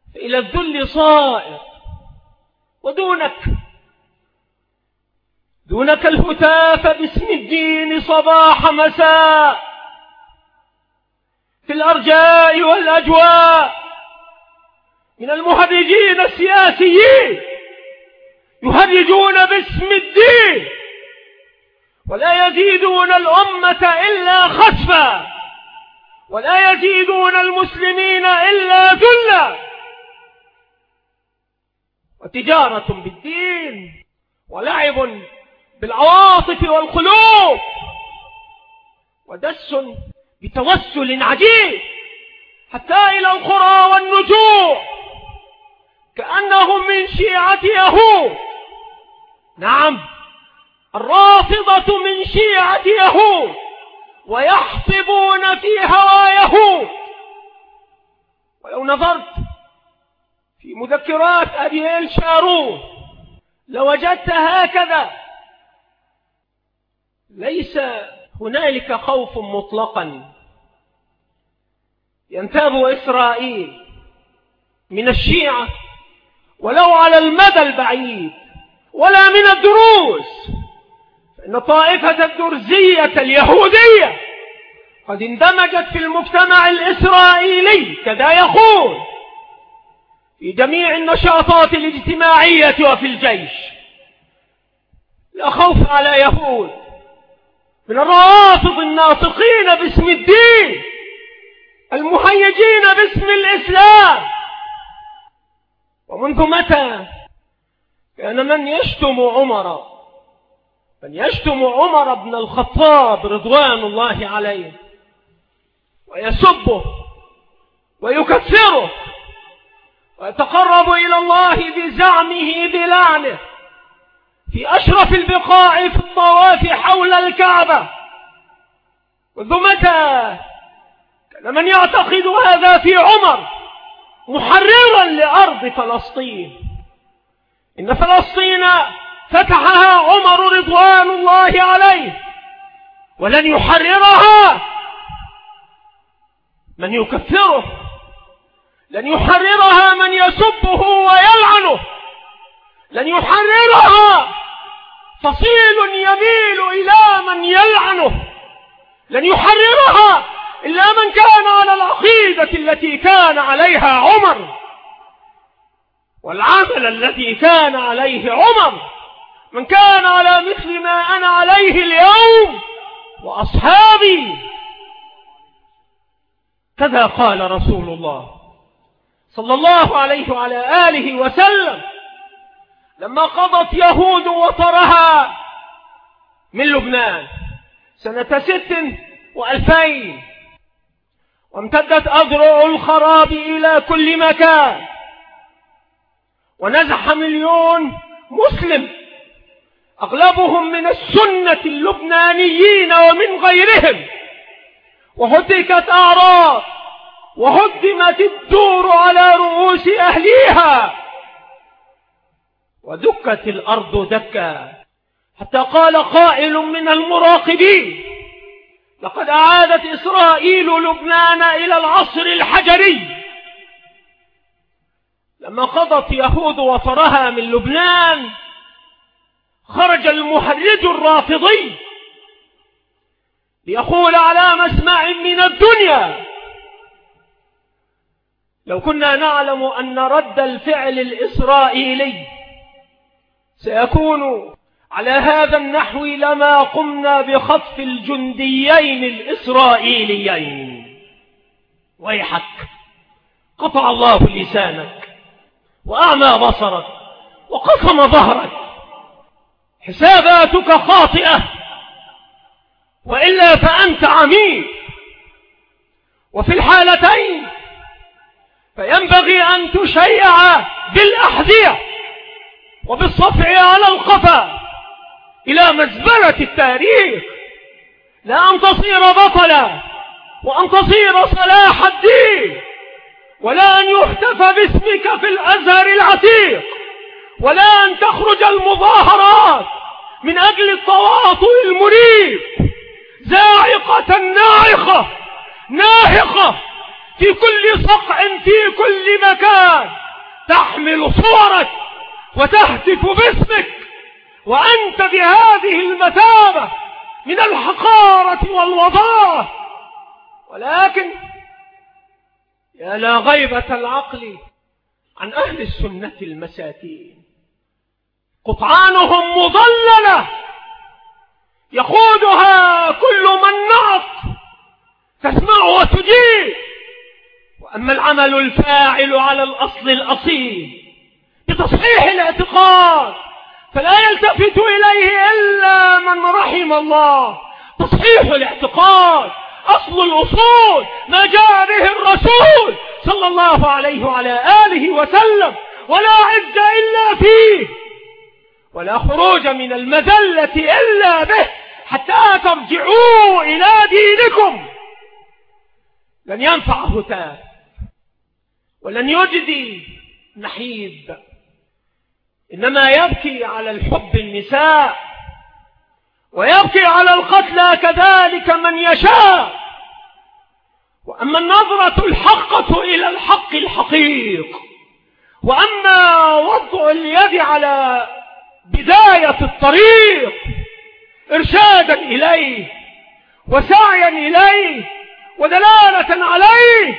إلى الذل صائر، ودونك دونك الهتاف باسم الدين صباح مساء في الأرجاء والأجواء من المهرجين السياسيين يهرجون باسم الدين ولا يزيدون الأمة إلا خسفا، ولا يزيدون المسلمين إلا ذلا، وتجارة بالدين ولعب بالعواطف والقلوب، ودس بتوسل عجيب حتى إلى القرى والنجوع كأنهم من شيعة يهود. نعم، الرافضة من شيعة يهود ويحطبون في هوى يهود. ولو نظرت في مذكرات أرييل شارون لوجدت هكذا: ليس هنالك خوف مطلقا ينتاب إسرائيل من الشيعة ولو على المدى البعيد، ولا من الدروز، فإن طائفة الدرزية اليهودية قد اندمجت في المجتمع الإسرائيلي كذا يقول في جميع النشاطات الاجتماعية وفي الجيش. لا خوف على يهود من الروافض الناطقين باسم الدين المهيجين باسم الإسلام. ومنذ متى كان من يشتم عمر من يشتم عمر بن الخطاب رضوان الله عليه ويسبه ويكفره ويتقرب إلى الله بزعمه بلعنه في أشرف البقاع في الطواف حول الكعبة؟ منذ متى كان من يعتقد هذا في عمر محررا لأرض فلسطين؟ إن فلسطين فتحها عمر رضوان الله عليه، ولن يحررها من يكفره، لن يحررها من يسبه ويلعنه، لن يحررها فصيل يميل إلى من يلعنه، لن يحررها إلا من كان على العقيدة التي كان عليها عمر والعمل الذي كان عليه عمر، من كان على مثل ما أنا عليه اليوم وأصحابي. كذا قال رسول الله صلى الله عليه وعلى آله وسلم لما قضت يهود وطرها من لبنان سنة ست وألفين، وامتدت أذرع الخراب إلى كل مكان، ونزح مليون مسلم أغلبهم من السنة اللبنانيين ومن غيرهم، وهتكت أعراض وهدمت الدور على رؤوس أهليها، ودكت الأرض دكا، حتى قال قائل من المراقبين: لقد أعادت إسرائيل لبنان إلى العصر الحجري. لما قضت يهود وطرها من لبنان خرج المهرج الرافضي ليقول على مسمع من الدنيا: لو كنا نعلم أن رد الفعل الإسرائيلي سيكون على هذا النحو لما قمنا بخطف الجنديين الإسرائيليين. ويحك، قطع الله لسانك وأعمى بصرك وقسم ظهرك، حساباتك خاطئة، وإلا فأنت عميق. وفي الحالتين فينبغي أن تشيع بالأحذية وبالصفع على القفا إلى مزبلة التاريخ، لا أن تصير بطلا وأن تصير صلاح الدين، ولا أن يحتف باسمك في الأزهر العتيق، ولا أن تخرج المظاهرات من أجل التواطؤ المريب زاعقة ناعقة ناهقة في كل صقع في كل مكان تحمل صورك وتهتف باسمك وأنت بهذه المثابة من الحقارة والوضاء. ولكن يا لا غيبة العقل عن أهل السنة المساكين، قطعانهم مضللة يقودها كل من نعط تسمع وتجيب. وأما العمل الفاعل على الأصل الأصيل بتصحيح الاعتقاد فلا يلتفت إليه إلا من رحم الله. تصحيح الاعتقاد أصل الأصول، ما جاء به الرسول صلى الله عليه وعلى آله وسلم، ولا عز إلا فيه، ولا خروج من المذلة إلا به، حتى ترجعوا إلى دينكم. لن ينفع هتاف ولن يجدي نحيب، إنما يبكي على الحب النساء، ويبكي على القتلى كذلك من يشاء. وأما النظرة الحقة إلى الحق الحقيق، وأما وضع اليد على بداية الطريق إرشادا إليه وسعيا إليه ودلالة عليه،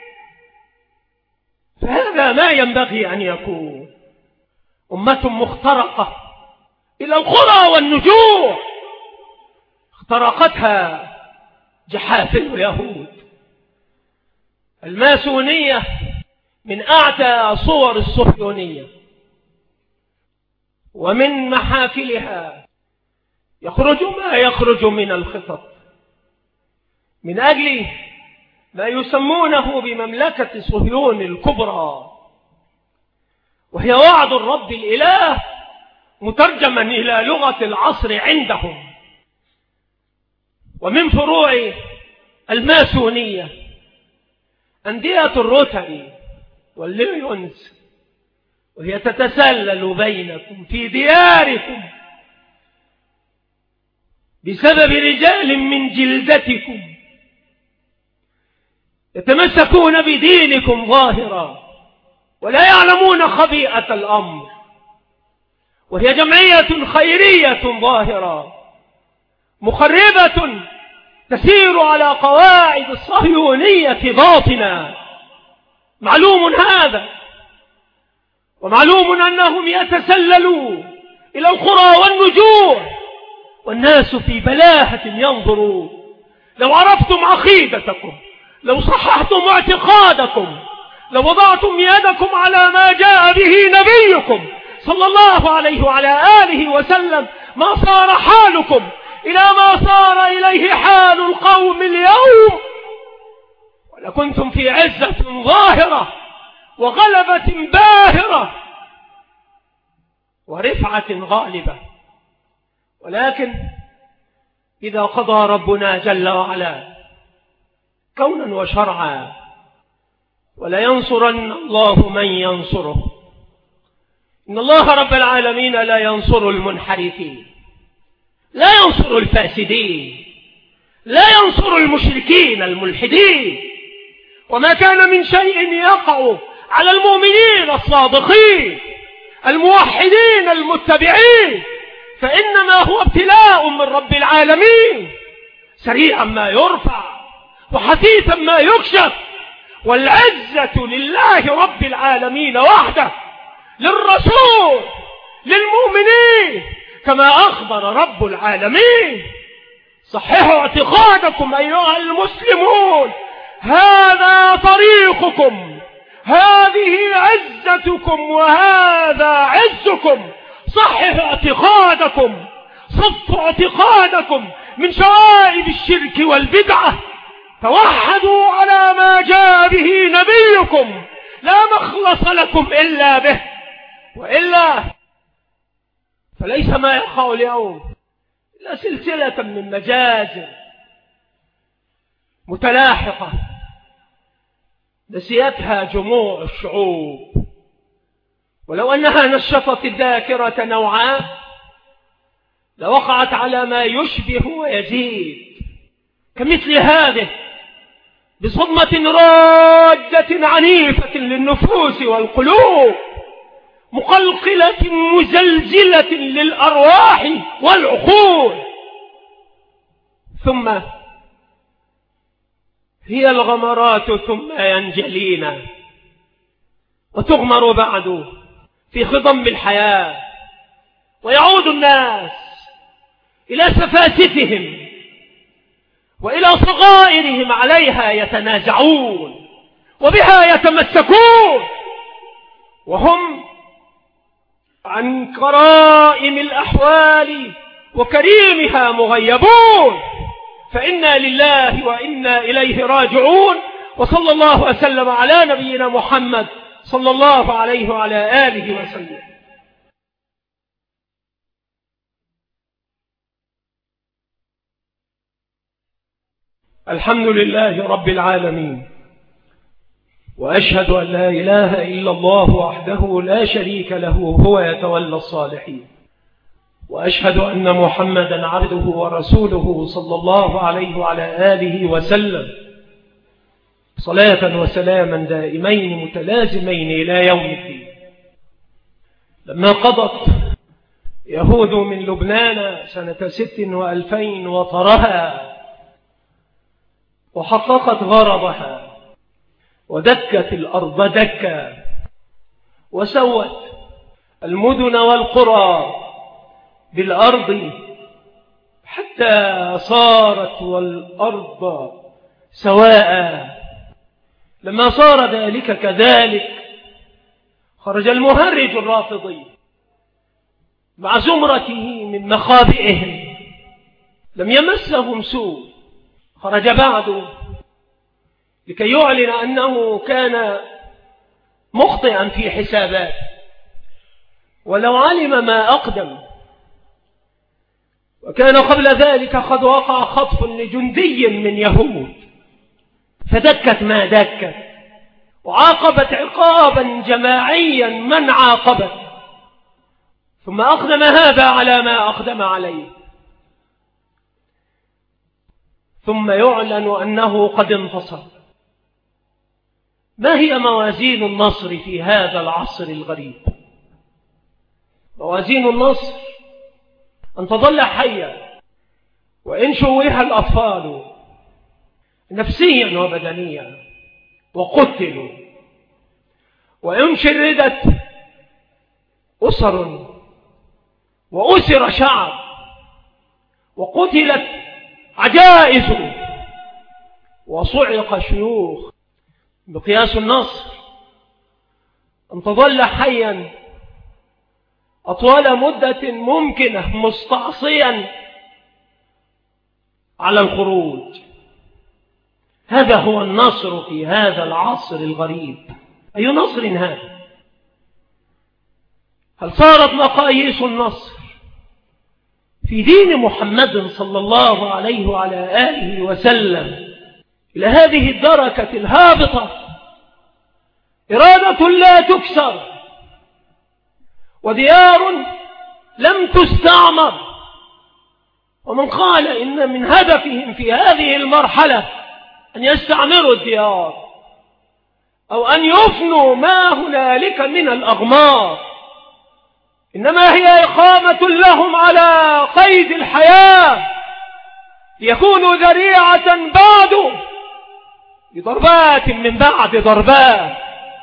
فهذا ما ينبغي أن يكون. أمة مخترقة إلى القرى والنجوع اخترقتها جحافل اليهود. الماسونية من أعتى صور الصهيونية، ومن محافلها يخرج ما يخرج من الخطط من أجل ما يسمونه بمملكة صهيون الكبرى، وهي وعد الرب الإله مترجما إلى لغة العصر عندهم. ومن فروع الماسونية أندية الروتري والليونز، وهي تتسلل بينكم في دياركم بسبب رجال من جلدتكم يتمسكون بدينكم ظاهرا ولا يعلمون خبيئة الأمر، وهي جمعية خيرية ظاهرة مخربة تسير على قواعد الصهيونية باطنا. معلوم هذا، ومعلوم أنهم يتسللوا إلى القرى والنجوع والناس في بلاهة ينظروا. لو عرفتم عقيدتكم، لو صححتم اعتقادكم، لو وضعتم يدكم على ما جاء به نبيكم صلى الله عليه وعلى آله وسلم، ما صار حالكم إلى ما صار إليه حال القوم اليوم، ولكنتم في عزة ظاهرة وغلبة باهرة ورفعة غالبة. ولكن إذا قضى ربنا جل وعلا كونا وشرعا ولا ينصرن الله من ينصره. إن الله رب العالمين لا ينصر المنحرفين، لا ينصر الفاسدين، لا ينصر المشركين الملحدين. وما كان من شيء يقع على المؤمنين الصادقين الموحدين المتبعين فإنما هو ابتلاء من رب العالمين، سريعا ما يرفع وحثيثا ما يكشف. والعزة لله رب العالمين وحده، للرسول، للمؤمنين، كما أخبر رب العالمين. صححوا اعتقادكم أيها المسلمون، هذا طريقكم، هذه عزتكم، وهذا عزكم. صححوا اعتقادكم، صفوا اعتقادكم من شوائب الشرك والبدعة، توحدوا على ما جاء به نبيكم، لا مخلص لكم إلا به، وإلا فليس ما يقع اليوم إلا سلسلة من مجازر متلاحقة نسيتها جموع الشعوب. ولو أنها نشطت الذاكرة نوعا لوقعت على ما يشبه ويزيد كمثل هذه بصدمة راجة عنيفة للنفوس والقلوب، مقلقلة مزلزلة للأرواح والعقول. ثم هي الغمرات ثم ينجلينا، وتغمر بعد في خضم الحياة، ويعود الناس إلى سفاسفهم وإلى صغائرهم عليها يتنازعون وبها يتمسكون، وهم عن كرائم الأحوال وكريمها مغيبون. فإنا لله وإنا إليه راجعون. وصلى الله وسلم على نبينا محمد صلى الله عليه وعلى آله وسلم. الحمد لله رب العالمين، وأشهد أن لا إله إلا الله وحده لا شريك له هو يتولى الصالحين، وأشهد أن محمدا عبده ورسوله صلى الله عليه وعلى آله وسلم، صلاة وسلاما دائمين متلازمين إلى يوم الدين. لما قضت يهود من لبنان سنة ست وألفين وطرها وحققت غرضها ودكت الأرض دكا وسوت المدن والقرى بالأرض حتى صارت والأرض سواء، لما صار ذلك كذلك خرج المهرج الرافضي مع زمرته من مخابئهم، لم يمسهم سوء، خرج بعد لكي يعلن أنه كان مخطئا في حساباته، ولو علم ما أقدم. وكان قبل ذلك قد وقع خطف لجندي من يهود فدكت ما دكت، وعاقبت عقابا جماعيا من عاقبت، ثم أقدم هذا على ما أقدم عليه، ثم يعلن أنه قد انتصر. ما هي موازين النصر في هذا العصر الغريب؟ موازين النصر أن تظل حية وإن شوه الأطفال نفسيا وبدنيا وقتلوا، وإن شردت أسر وأسر شعب وقتلت عجائز وصعق شيوخ. بقياس النصر أن تظل حيا أطول مدة ممكنة مستعصيا على الخروج. هذا هو النصر في هذا العصر الغريب. أي نصر هذا؟ هل صارت مقاييس النصر في دين محمد صلى الله عليه وعلى آله وسلم إلى هذه الدركة الهابطة؟ إرادة لا تكسر، وديار لم تستعمر. ومن قال إن من هدفهم في هذه المرحلة أن يستعمروا الديار أو أن يفنوا ما هنالك من الأغمار، إنما هي إقامة لهم على قيد الحياة ليكونوا ذريعة بعد بضربات من بعد ضربات.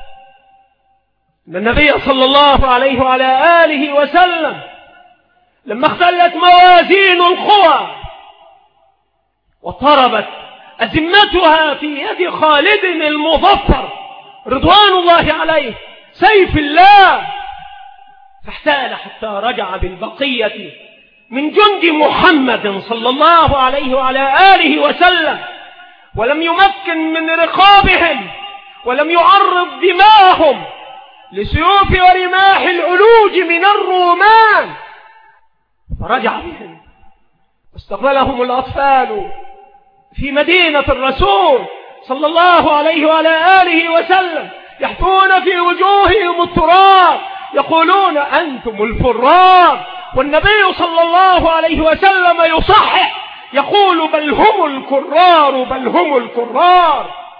النبي صلى الله عليه وعلى آله وسلم لما اختلت موازين القوى واضطربت أزمتها في يد خالد المظفر رضوان الله عليه سيف الله، فاحتال حتى رجع بالبقية من جند محمد صلى الله عليه وعلى آله وسلم، ولم يمكن من رقابهم ولم يعرض دماءهم لسيوف ورماح العلوج من الرومان، فرجع بهم واستقبلهم الأطفال في مدينة الرسول صلى الله عليه وعلى آله وسلم يحفون في وجوههم التراب يقولون أنتم الفرار، والنبي صلى الله عليه وسلم يصحح يقول بل هم الكرار بل هم الكرار.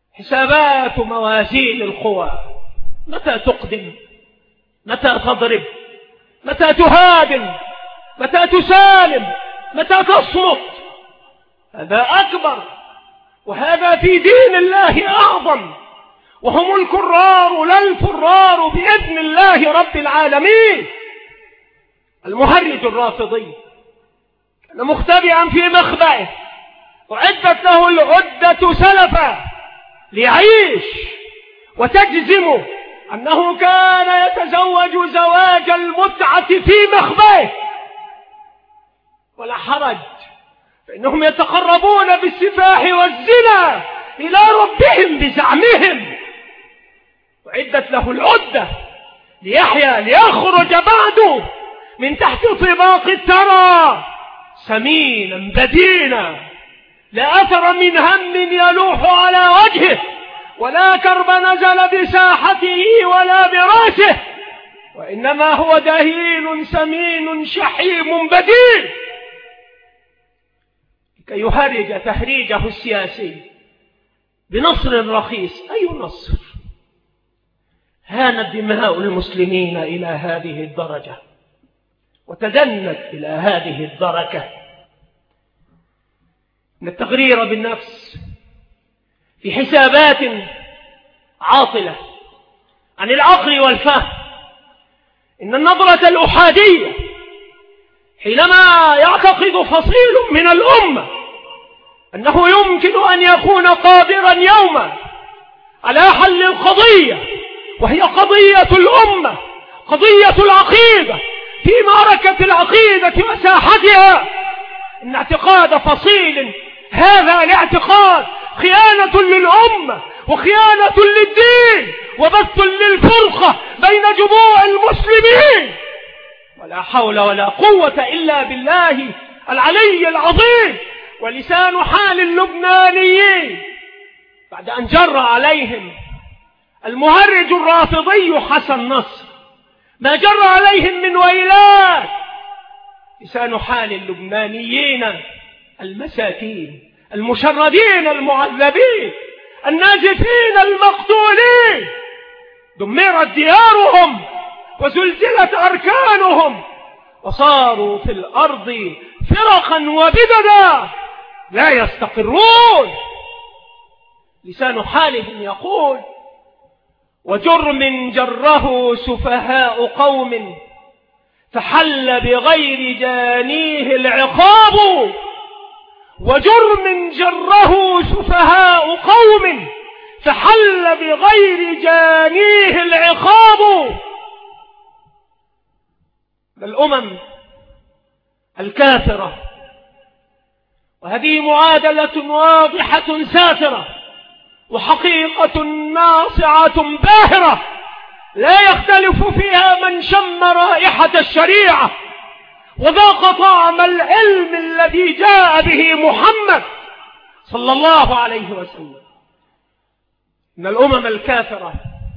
حسابات موازين القوى، متى تقدم، متى تضرب، متى تهادم، متى تسالم، متى تصمت. هذا أكبر، وهذا في دين الله أعظم، وهم الكرار لا الفرار بإذن الله رب العالمين. المهرج الرافضي كان مختبئا في مخبئه، وعدت له العدة سلفا ليعيش، وتجزم أنه كان يتزوج زواج المتعة في مخبئه، ولا حرج، فإنهم يتقربون بالسفاح والزنا إلى ربهم بزعمهم، وعدت له العدة ليحيا ليخرج بعده من تحت طباق الثرى سمينا بدينا، لا أثر من هم يلوح على وجهه، ولا كرب نزل بساحته ولا براسه، وإنما هو دهين سمين شحيم بدين، كي يهرج تهريجه السياسي بنصر رخيص. أي نصر؟ هانت دماء المسلمين إلى هذه الدرجة، وتدنت إلى هذه الدرجة من التغرير بالنفس في حسابات عاطلة عن العقل والفهم. إن النظرة الأحادية حينما يعتقد فصيل من الأمة أنه يمكن أن يكون قادرا يوما على حل القضية، وهي قضية الأمة، قضية العقيدة، في معركة العقيدة وساحتها، إن اعتقاد فصيل هذا الاعتقاد خيانة للأمة وخيانة للدين وبث للفرقة بين جموع المسلمين. ولا حول ولا قوة إلا بالله العلي العظيم. ولسان حال اللبنانيين بعد أن جر عليهم المهرج الرافضي حسن نصر ما جر عليهم من ويلات، لسان حال اللبنانيين المساكين المشردين المعذبين النازفين المقتولين، دمرت ديارهم وزلزلت أركانهم، وصاروا في الأرض فرقا وبددا لا يستقرون. لسان حالهم يقول: وجرم جره سفهاء قوم فحل بغير جانيه العقاب، وجرم جره سفهاء قوم فحل بغير جانيه العقاب. الأمم الكافرة، وهذه معادلة واضحة سافرة وحقيقة ناصعة باهرة لا يختلف فيها من شم رائحة الشريعة وذاق طعم العلم الذي جاء به محمد صلى الله عليه وسلم. إن الأمم الكافرة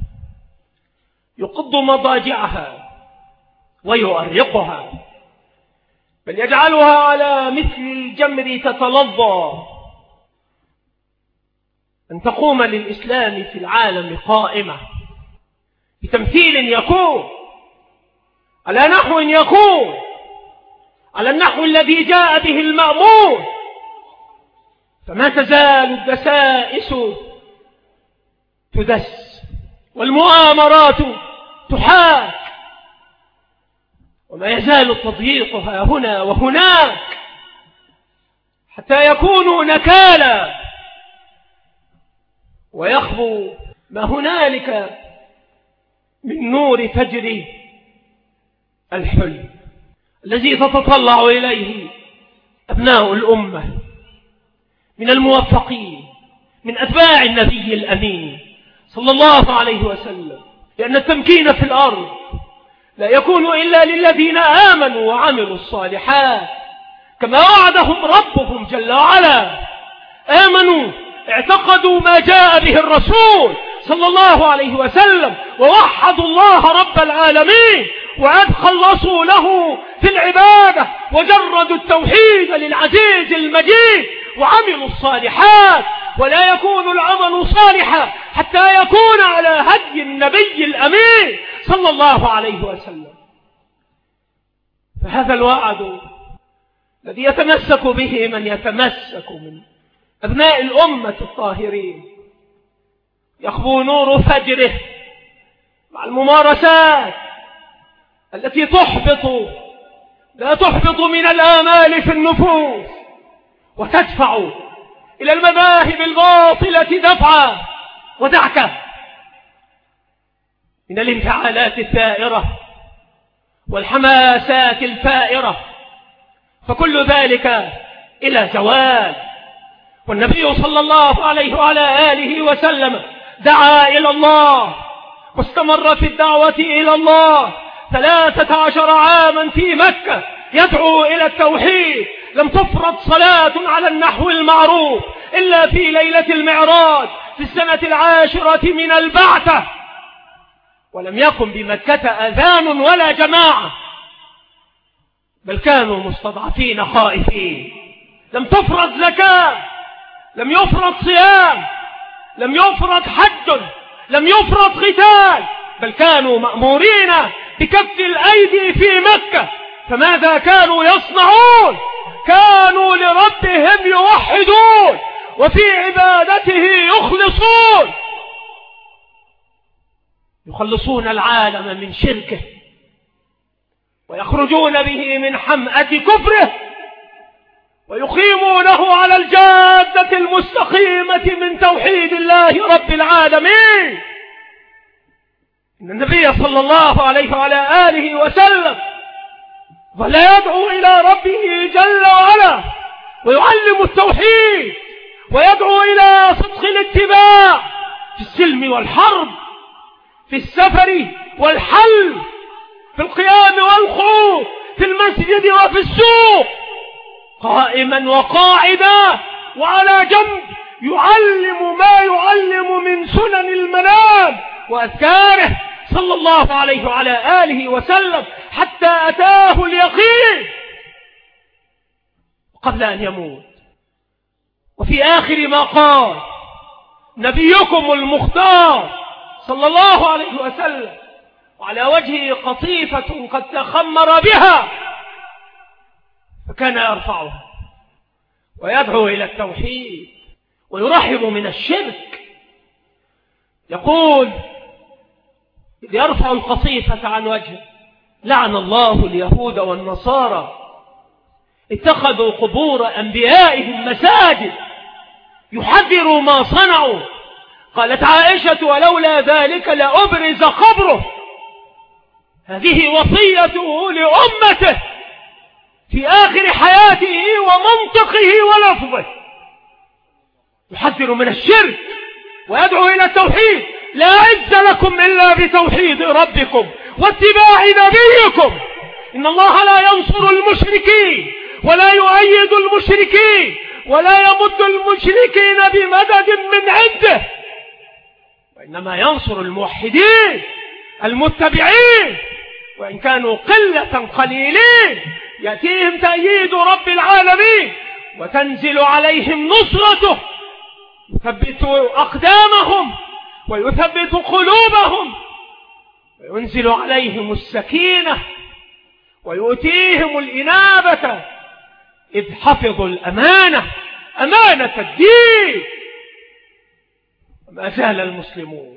يقض مضاجعها ويؤرقها، بل يجعلها على مثل الجمر تتلظى، أن تقوم للإسلام في العالم قائمة بتمثيل يكون على نحو يكون على النحو الذي جاء به المأمور، فما تزال الدسائس تدس والمؤامرات تحاك، وما يزال التضييق ها هنا وهناك حتى يكونوا نكالا ويخبو ما هنالك من نور فجر الحلم الذي تتطلع إليه أبناء الأمة من الموفقين من أتباع النبي الأمين صلى الله عليه وسلم. لأن التمكين في الأرض لا يكون إلا للذين آمنوا وعملوا الصالحات، كما وعدهم ربهم جل وعلا. آمنوا، اعتقدوا ما جاء به الرسول صلى الله عليه وسلم، ووحدوا الله رب العالمين، وأدخلصوا له في العبادة، وجردوا التوحيد للعزيز المجيد، وعملوا الصالحات، ولا يكون العمل صالحا حتى يكون على هدي النبي الأمين صلى الله عليه وسلم. فهذا الوعد الذي يتمسك به من يتمسك من أبناء الأمة الطاهرين، يخبو نور فجره مع الممارسات التي تحبط لا تحبط من الآمال في النفوس وتدفع إلى المذاهب الباطلة دفعا ودعكا من الانفعالات الثائرة والحماسات الفائرة، فكل ذلك إلى زوال. والنبي صلى الله عليه وعلى آله وسلم دعا إلى الله واستمر في الدعوة إلى الله ثلاثة عشر عاما في مكة يدعو إلى التوحيد. لم تفرض صلاة على النحو المعروف إلا في ليلة المعراج في السنة العاشرة من البعثة، ولم يكن بمكة أذان ولا جماعة، بل كانوا مستضعفين خائفين. لم تفرض زكاة، لم يفرض صيام، لم يفرض حج، لم يفرض قتال، بل كانوا مأمورين بكف الأيدي في مكة. فماذا كانوا يصنعون؟ كانوا لربهم يوحدون وفي عبادته يخلصون، يخلصون العالم من شركه ويخرجون به من حمأة كفره ويقيمونه على الجادة المستقيمة من توحيد الله رب العالمين. إن النبي صلى الله عليه وعلى آله وسلم ظل يدعو إلى ربه جل وعلا ويعلم التوحيد ويدعو إلى صدق الاتباع في السلم والحرب، في السفر والحل، في القيام والخوف، في المسجد وفي السوق، قائما وقاعدا وعلى جنب، يعلم ما يعلم من سنن المنام وأذكاره صلى الله عليه وعلى آله وسلم حتى أتاه اليقين قبل أن يموت. وفي آخر ما قال نبيكم المختار صلى الله عليه وسلم وعلى وجهه قطيفة قد تخمر بها، فكان يرفعها ويدعو إلى التوحيد ويرحب من الشرك. يقول يرفع القطيفة عن وجهه: لعن الله اليهود والنصارى اتخذوا قبور أنبيائهم مساجد يحذر ما صنعوا. قالت عائشة: ولولا ذلك لأبرز قبره. هذه وصيته لأمته في آخر حياته ومنطقه ولفظه، يحذر من الشرك ويدعو إلى التوحيد. لا عز لكم إلا بتوحيد ربكم واتباع نبيكم. إن الله لا ينصر المشركين ولا يؤيد المشركين ولا يمد المشركين بمدد من عنده، وإنما ينصر الموحدين المتبعين، وإن كانوا قلة قليلين يأتيهم تأييد رب العالمين وتنزل عليهم نصرته، يثبت أقدامهم ويثبت قلوبهم وينزل عليهم السكينة ويؤتيهم الإنابة إذ حفظوا الأمانة، أمانة الدين. وما زال المسلمون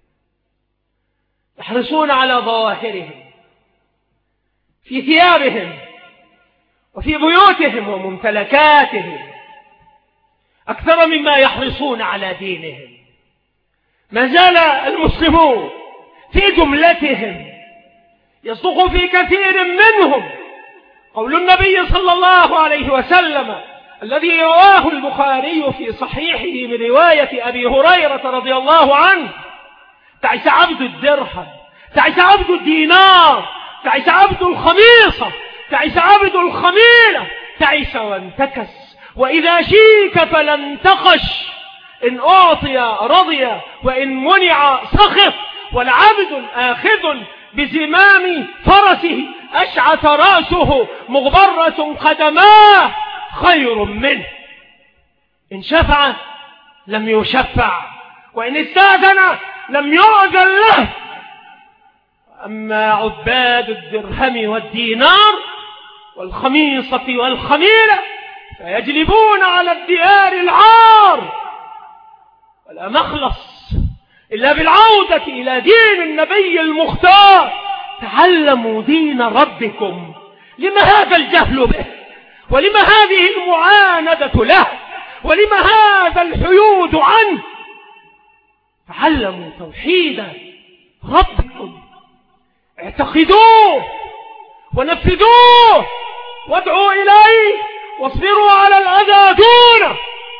يحرصون على ظواهرهم في ثيابهم وفي بيوتهم وممتلكاتهم أكثر مما يحرصون على دينهم. ما زال المسلمون في جملتهم يصدق في كثير منهم قول النبي صلى الله عليه وسلم الذي رواه البخاري في صحيحه من رواية أبي هريرة رضي الله عنه: تعس عبد الدرهم، تعس عبد الدينار، تعس عبد الخميصة، تعس عبد الخميلة، تعس وانتكس، وإذا شيك فلن انتقش، إن أعطي رضي وإن منع سخط، والعبد آخذ بزمام فرسه أشعث رأسه مغبرة قدماه خير منه إن شفع لم يشفع، وإن استأذن لم يؤذن له. أما عباد الدرهم والدينار والخميصة والخميلة فيجلبون على الديار العار، ولا مخلص إلا بالعودة إلى دين النبي المختار. تعلموا دين ربكم، لما هذا الجهل به، ولما هذه المعاندة له، ولما هذا الحيود عنه؟ تعلموا توحيد ربكم، اعتقدوه ونفذوه وادعوا إليه واصبروا على الأذى دونه.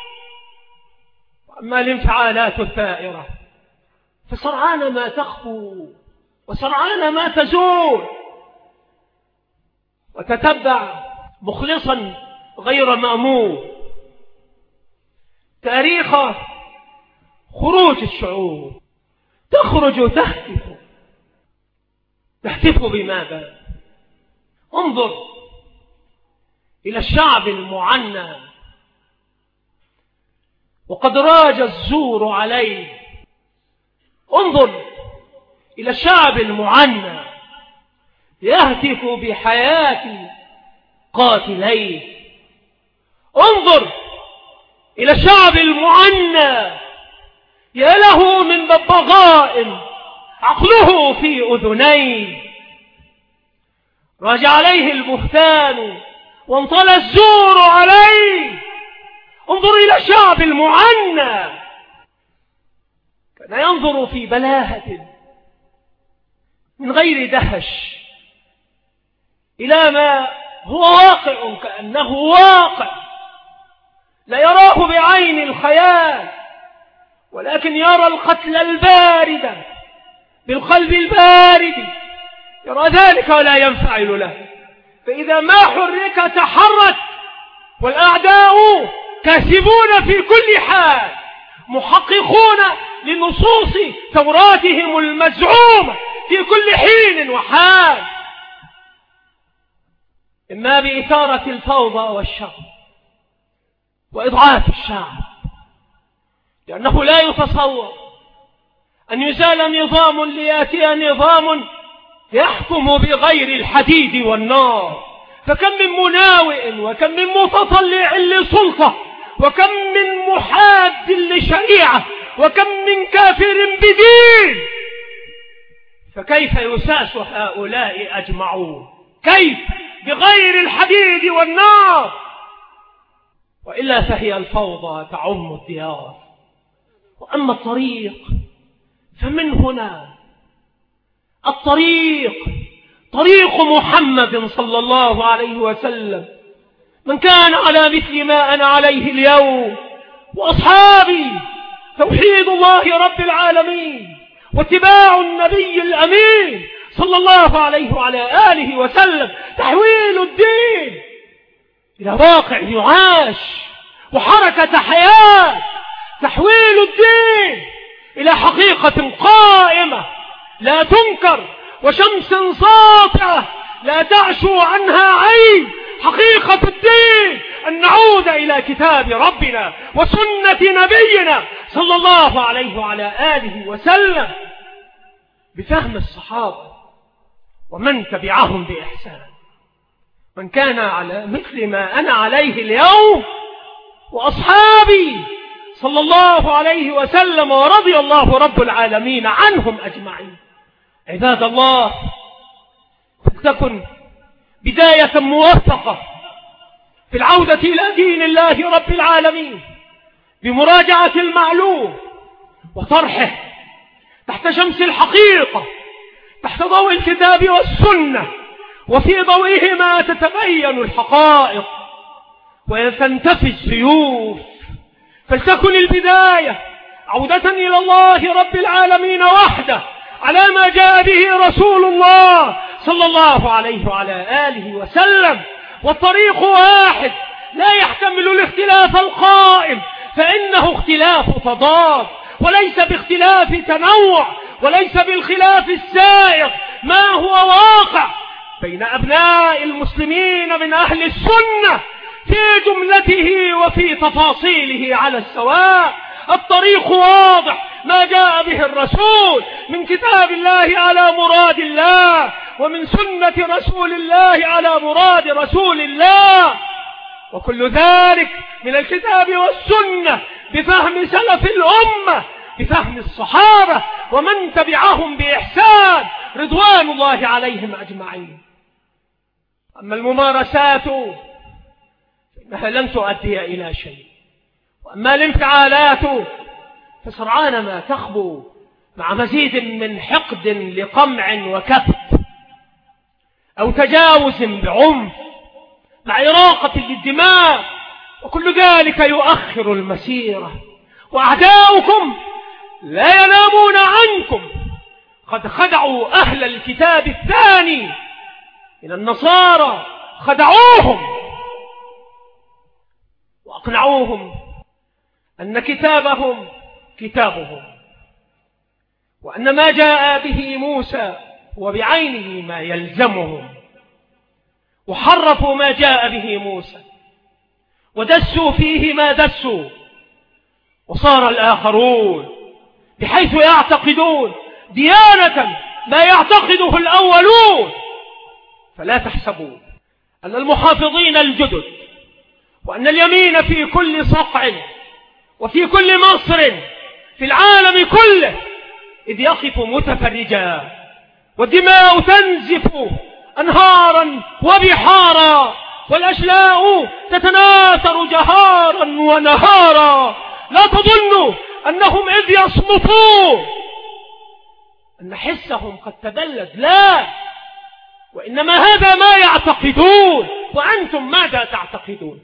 وأما الانفعالات الثائرة فسرعان ما تخفو وسرعان ما تزول. وتتبع مخلصا غير مأمور تاريخ خروج الشعوب، تخرج تهتف. تهتف بماذا؟ انظر إلى الشعب المعنى وقد راج الزور عليه. انظر إلى الشعب المعنى يهتف بحياة قاتليه. انظر إلى الشعب المعنى يا له من ببغاء عقله في أذنيه. راج عليه البهتان وانطلى الزور عليه. انظر إلى الشعب المعنى كان ينظر في بلاهة من غير دهش إلى ما هو واقع كأنه واقع، لا يراه بعين الخيال، ولكن يرى القتل البارد بالقلب البارد، يرى ذلك ولا ينفعل له. فإذا ما حرك تحرك، والأعداء كاسبون في كل حال، محققون لنصوص توراتهم المزعومة في كل حين وحال، إما بإثارة الفوضى والشر وإضعاف الشعب، لأنه لا يتصور أن يزال نظام ليأتي نظام يحكم بغير الحديد والنار. فكم من مناوئ وكم من متطلع لسلطة وكم من محاد لشريعة وكم من كافر بدين، فكيف يساس هؤلاء أجمعون؟ كيف بغير الحديد والنار؟ وإلا فهي الفوضى تعم الديار. وأما الطريق فمن هنا الطريق طريق محمد صلى الله عليه وسلم. من كان على مثل ما أنا عليه اليوم وأصحابي، توحيد الله رب العالمين واتباع النبي الأمين صلى الله عليه وعلى آله وسلم، تحويل الدين إلى واقع يعاش وحركة حياة، تحويل الدين إلى حقيقة قائمة لا تنكر وشمس ساطعة لا تعشو عنها عين. حقيقة الدين أن نعود إلى كتاب ربنا وسنة نبينا صلى الله عليه وعلى آله وسلم بفهم الصحابة ومن تبعهم بإحسان. من كان على مثل ما أنا عليه اليوم وأصحابي صلى الله عليه وسلم ورضي الله رب العالمين عنهم أجمعين. عباد الله، فلتكن بداية موفقة في العودة إلى دين الله رب العالمين بمراجعة المعلوم وطرحه تحت شمس الحقيقة، تحت ضوء الكتاب والسنة، وفي ضوئهما تتبين الحقائق وتنتفي السيوف. فلتكن البداية عودة إلى الله رب العالمين وحده على ما جاء به رسول الله صلى الله عليه وعلى آله وسلم. والطريق واحد لا يحتمل الاختلاف القائم، فإنه اختلاف تضاد وليس باختلاف تنوع، وليس بالخلاف السائغ، ما هو واقع بين أبناء المسلمين من أهل السنة في جملته وفي تفاصيله على السواء. الطريق واضح، ما جاء به الرسول من كتاب الله على مراد الله، ومن سنة رسول الله على مراد رسول الله، وكل ذلك من الكتاب والسنة بفهم سلف الأمة، بفهم الصحابة ومن تبعهم بإحسان رضوان الله عليهم أجمعين. أما الممارسات فإنها لن تؤدي إلى شيء، وأما الانفعالات فسرعان ما تخبو مع مزيد من حقد لقمع وكبت، أو تجاوز بعنف مع إراقة للدماء، وكل ذلك يؤخر المسيرة. وأعداؤكم لا ينامون عنكم، قد خدعوا أهل الكتاب الثاني من النصارى، خدعوهم وأقنعوهم أن كتابهم كتابهم، وأن ما جاء به موسى هو بعينه ما يلزمهم، وحرفوا ما جاء به موسى ودسوا فيه ما دسوا، وصار الآخرون بحيث يعتقدون ديانة ما يعتقده الأولون. فلا تحسبوا أن المحافظين الجدد وأن اليمين في كل صقع وفي كل مصر في العالم كله إذ يقف متفرجا والدماء تنزف أنهارا وبحارا والأشلاء تتناثر جهارا ونهارا، لا تظنوا أنهم إذ يصمتون أن حسهم قد تبلد، لا، وإنما هذا ما يعتقدون. وأنتم ماذا تعتقدون؟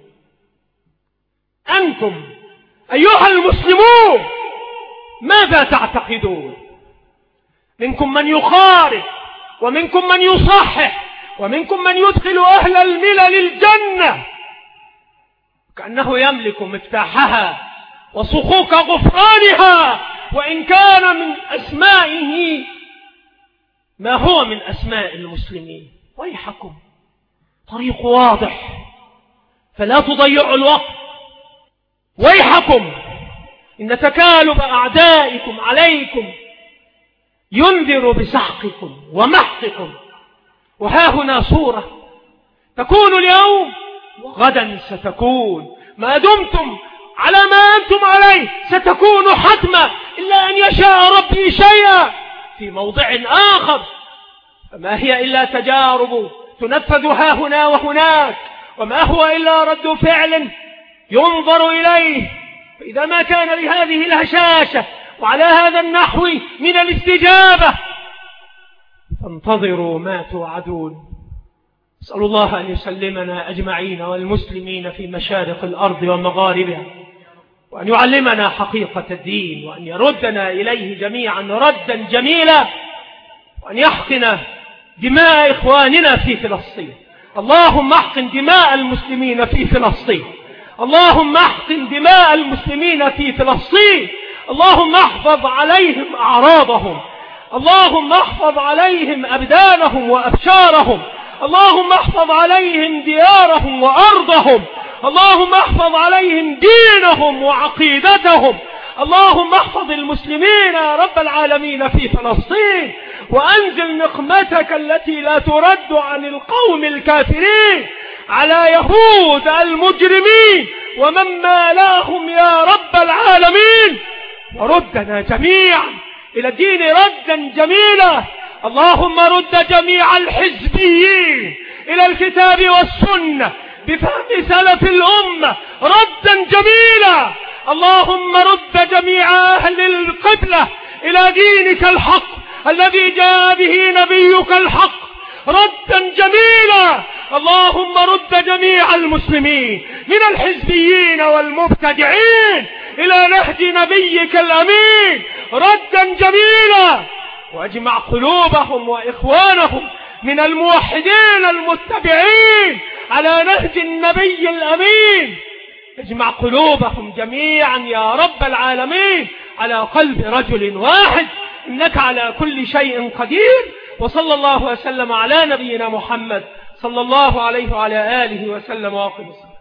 أنتم أيها المسلمون ماذا تعتقدون؟ منكم من يخالف، ومنكم من يصحح، ومنكم من يدخل أهل الملل الجنة كأنه يملك مفتاحها وصكوك غفرانها، وإن كان من أسمائه ما هو من أسماء المسلمين. ويحكم، طريق واضح فلا تضيعوا الوقت. ويحكم، إن تكالب أعدائكم عليكم ينذر بسحقكم ومحقكم. وها هنا صورة تكون اليوم وغدا ستكون، ما دمتم على ما أنتم عليه ستكون حتما، إلا أن يشاء ربي شيئا في موضع آخر. فما هي إلا تجارب تنفذ ها هنا وهناك، وما هو إلا رد فعل ينظر إليه. فإذا ما كان لهذه الهشاشة وعلى هذا النحو من الاستجابة فانتظروا ما توعدون. أسأل الله أن يسلمنا أجمعين والمسلمين في مشارق الأرض ومغاربها، وأن يعلمنا حقيقة الدين، وأن يردنا إليه جميعا ردا جميلا، وأن يحقن دماء إخواننا في فلسطين. اللهم احقن دماء المسلمين في فلسطين، اللهم احقن دماء المسلمين في فلسطين، اللهم احفظ عليهم أعراضهم، اللهم احفظ عليهم أبدانهم وأبشارهم، اللهم احفظ عليهم ديارهم وأرضهم، اللهم احفظ عليهم دينهم وعقيدتهم، اللهم احفظ المسلمين يا رب العالمين في فلسطين، وأنزل نقمتك التي لا ترد عن القوم الكافرين على يهود المجرمين ومن مالاهم يا رب العالمين، وردنا جميعا إلى الدين ردا جميلا. اللهم رد جميع الحزبيين إلى الكتاب والسنة بفهم سلف الأمة ردا جميلا. اللهم رد جميع أهل القبلة إلى دينك الحق الذي جاء به نبيك الحق ردا جميلا. اللهم رد جميع المسلمين من الحزبيين والمبتدعين إلى نهج نبيك الأمين ردا جميلا، واجمع قلوبهم وإخوانهم من الموحدين المتبعين على نهج النبي الأمين. اجمع قلوبهم جميعا يا رب العالمين على قلب رجل واحد، إنك على كل شيء قدير. وصلى الله وسلم على نبينا محمد صلى الله عليه وعلى آله وسلم وآخر.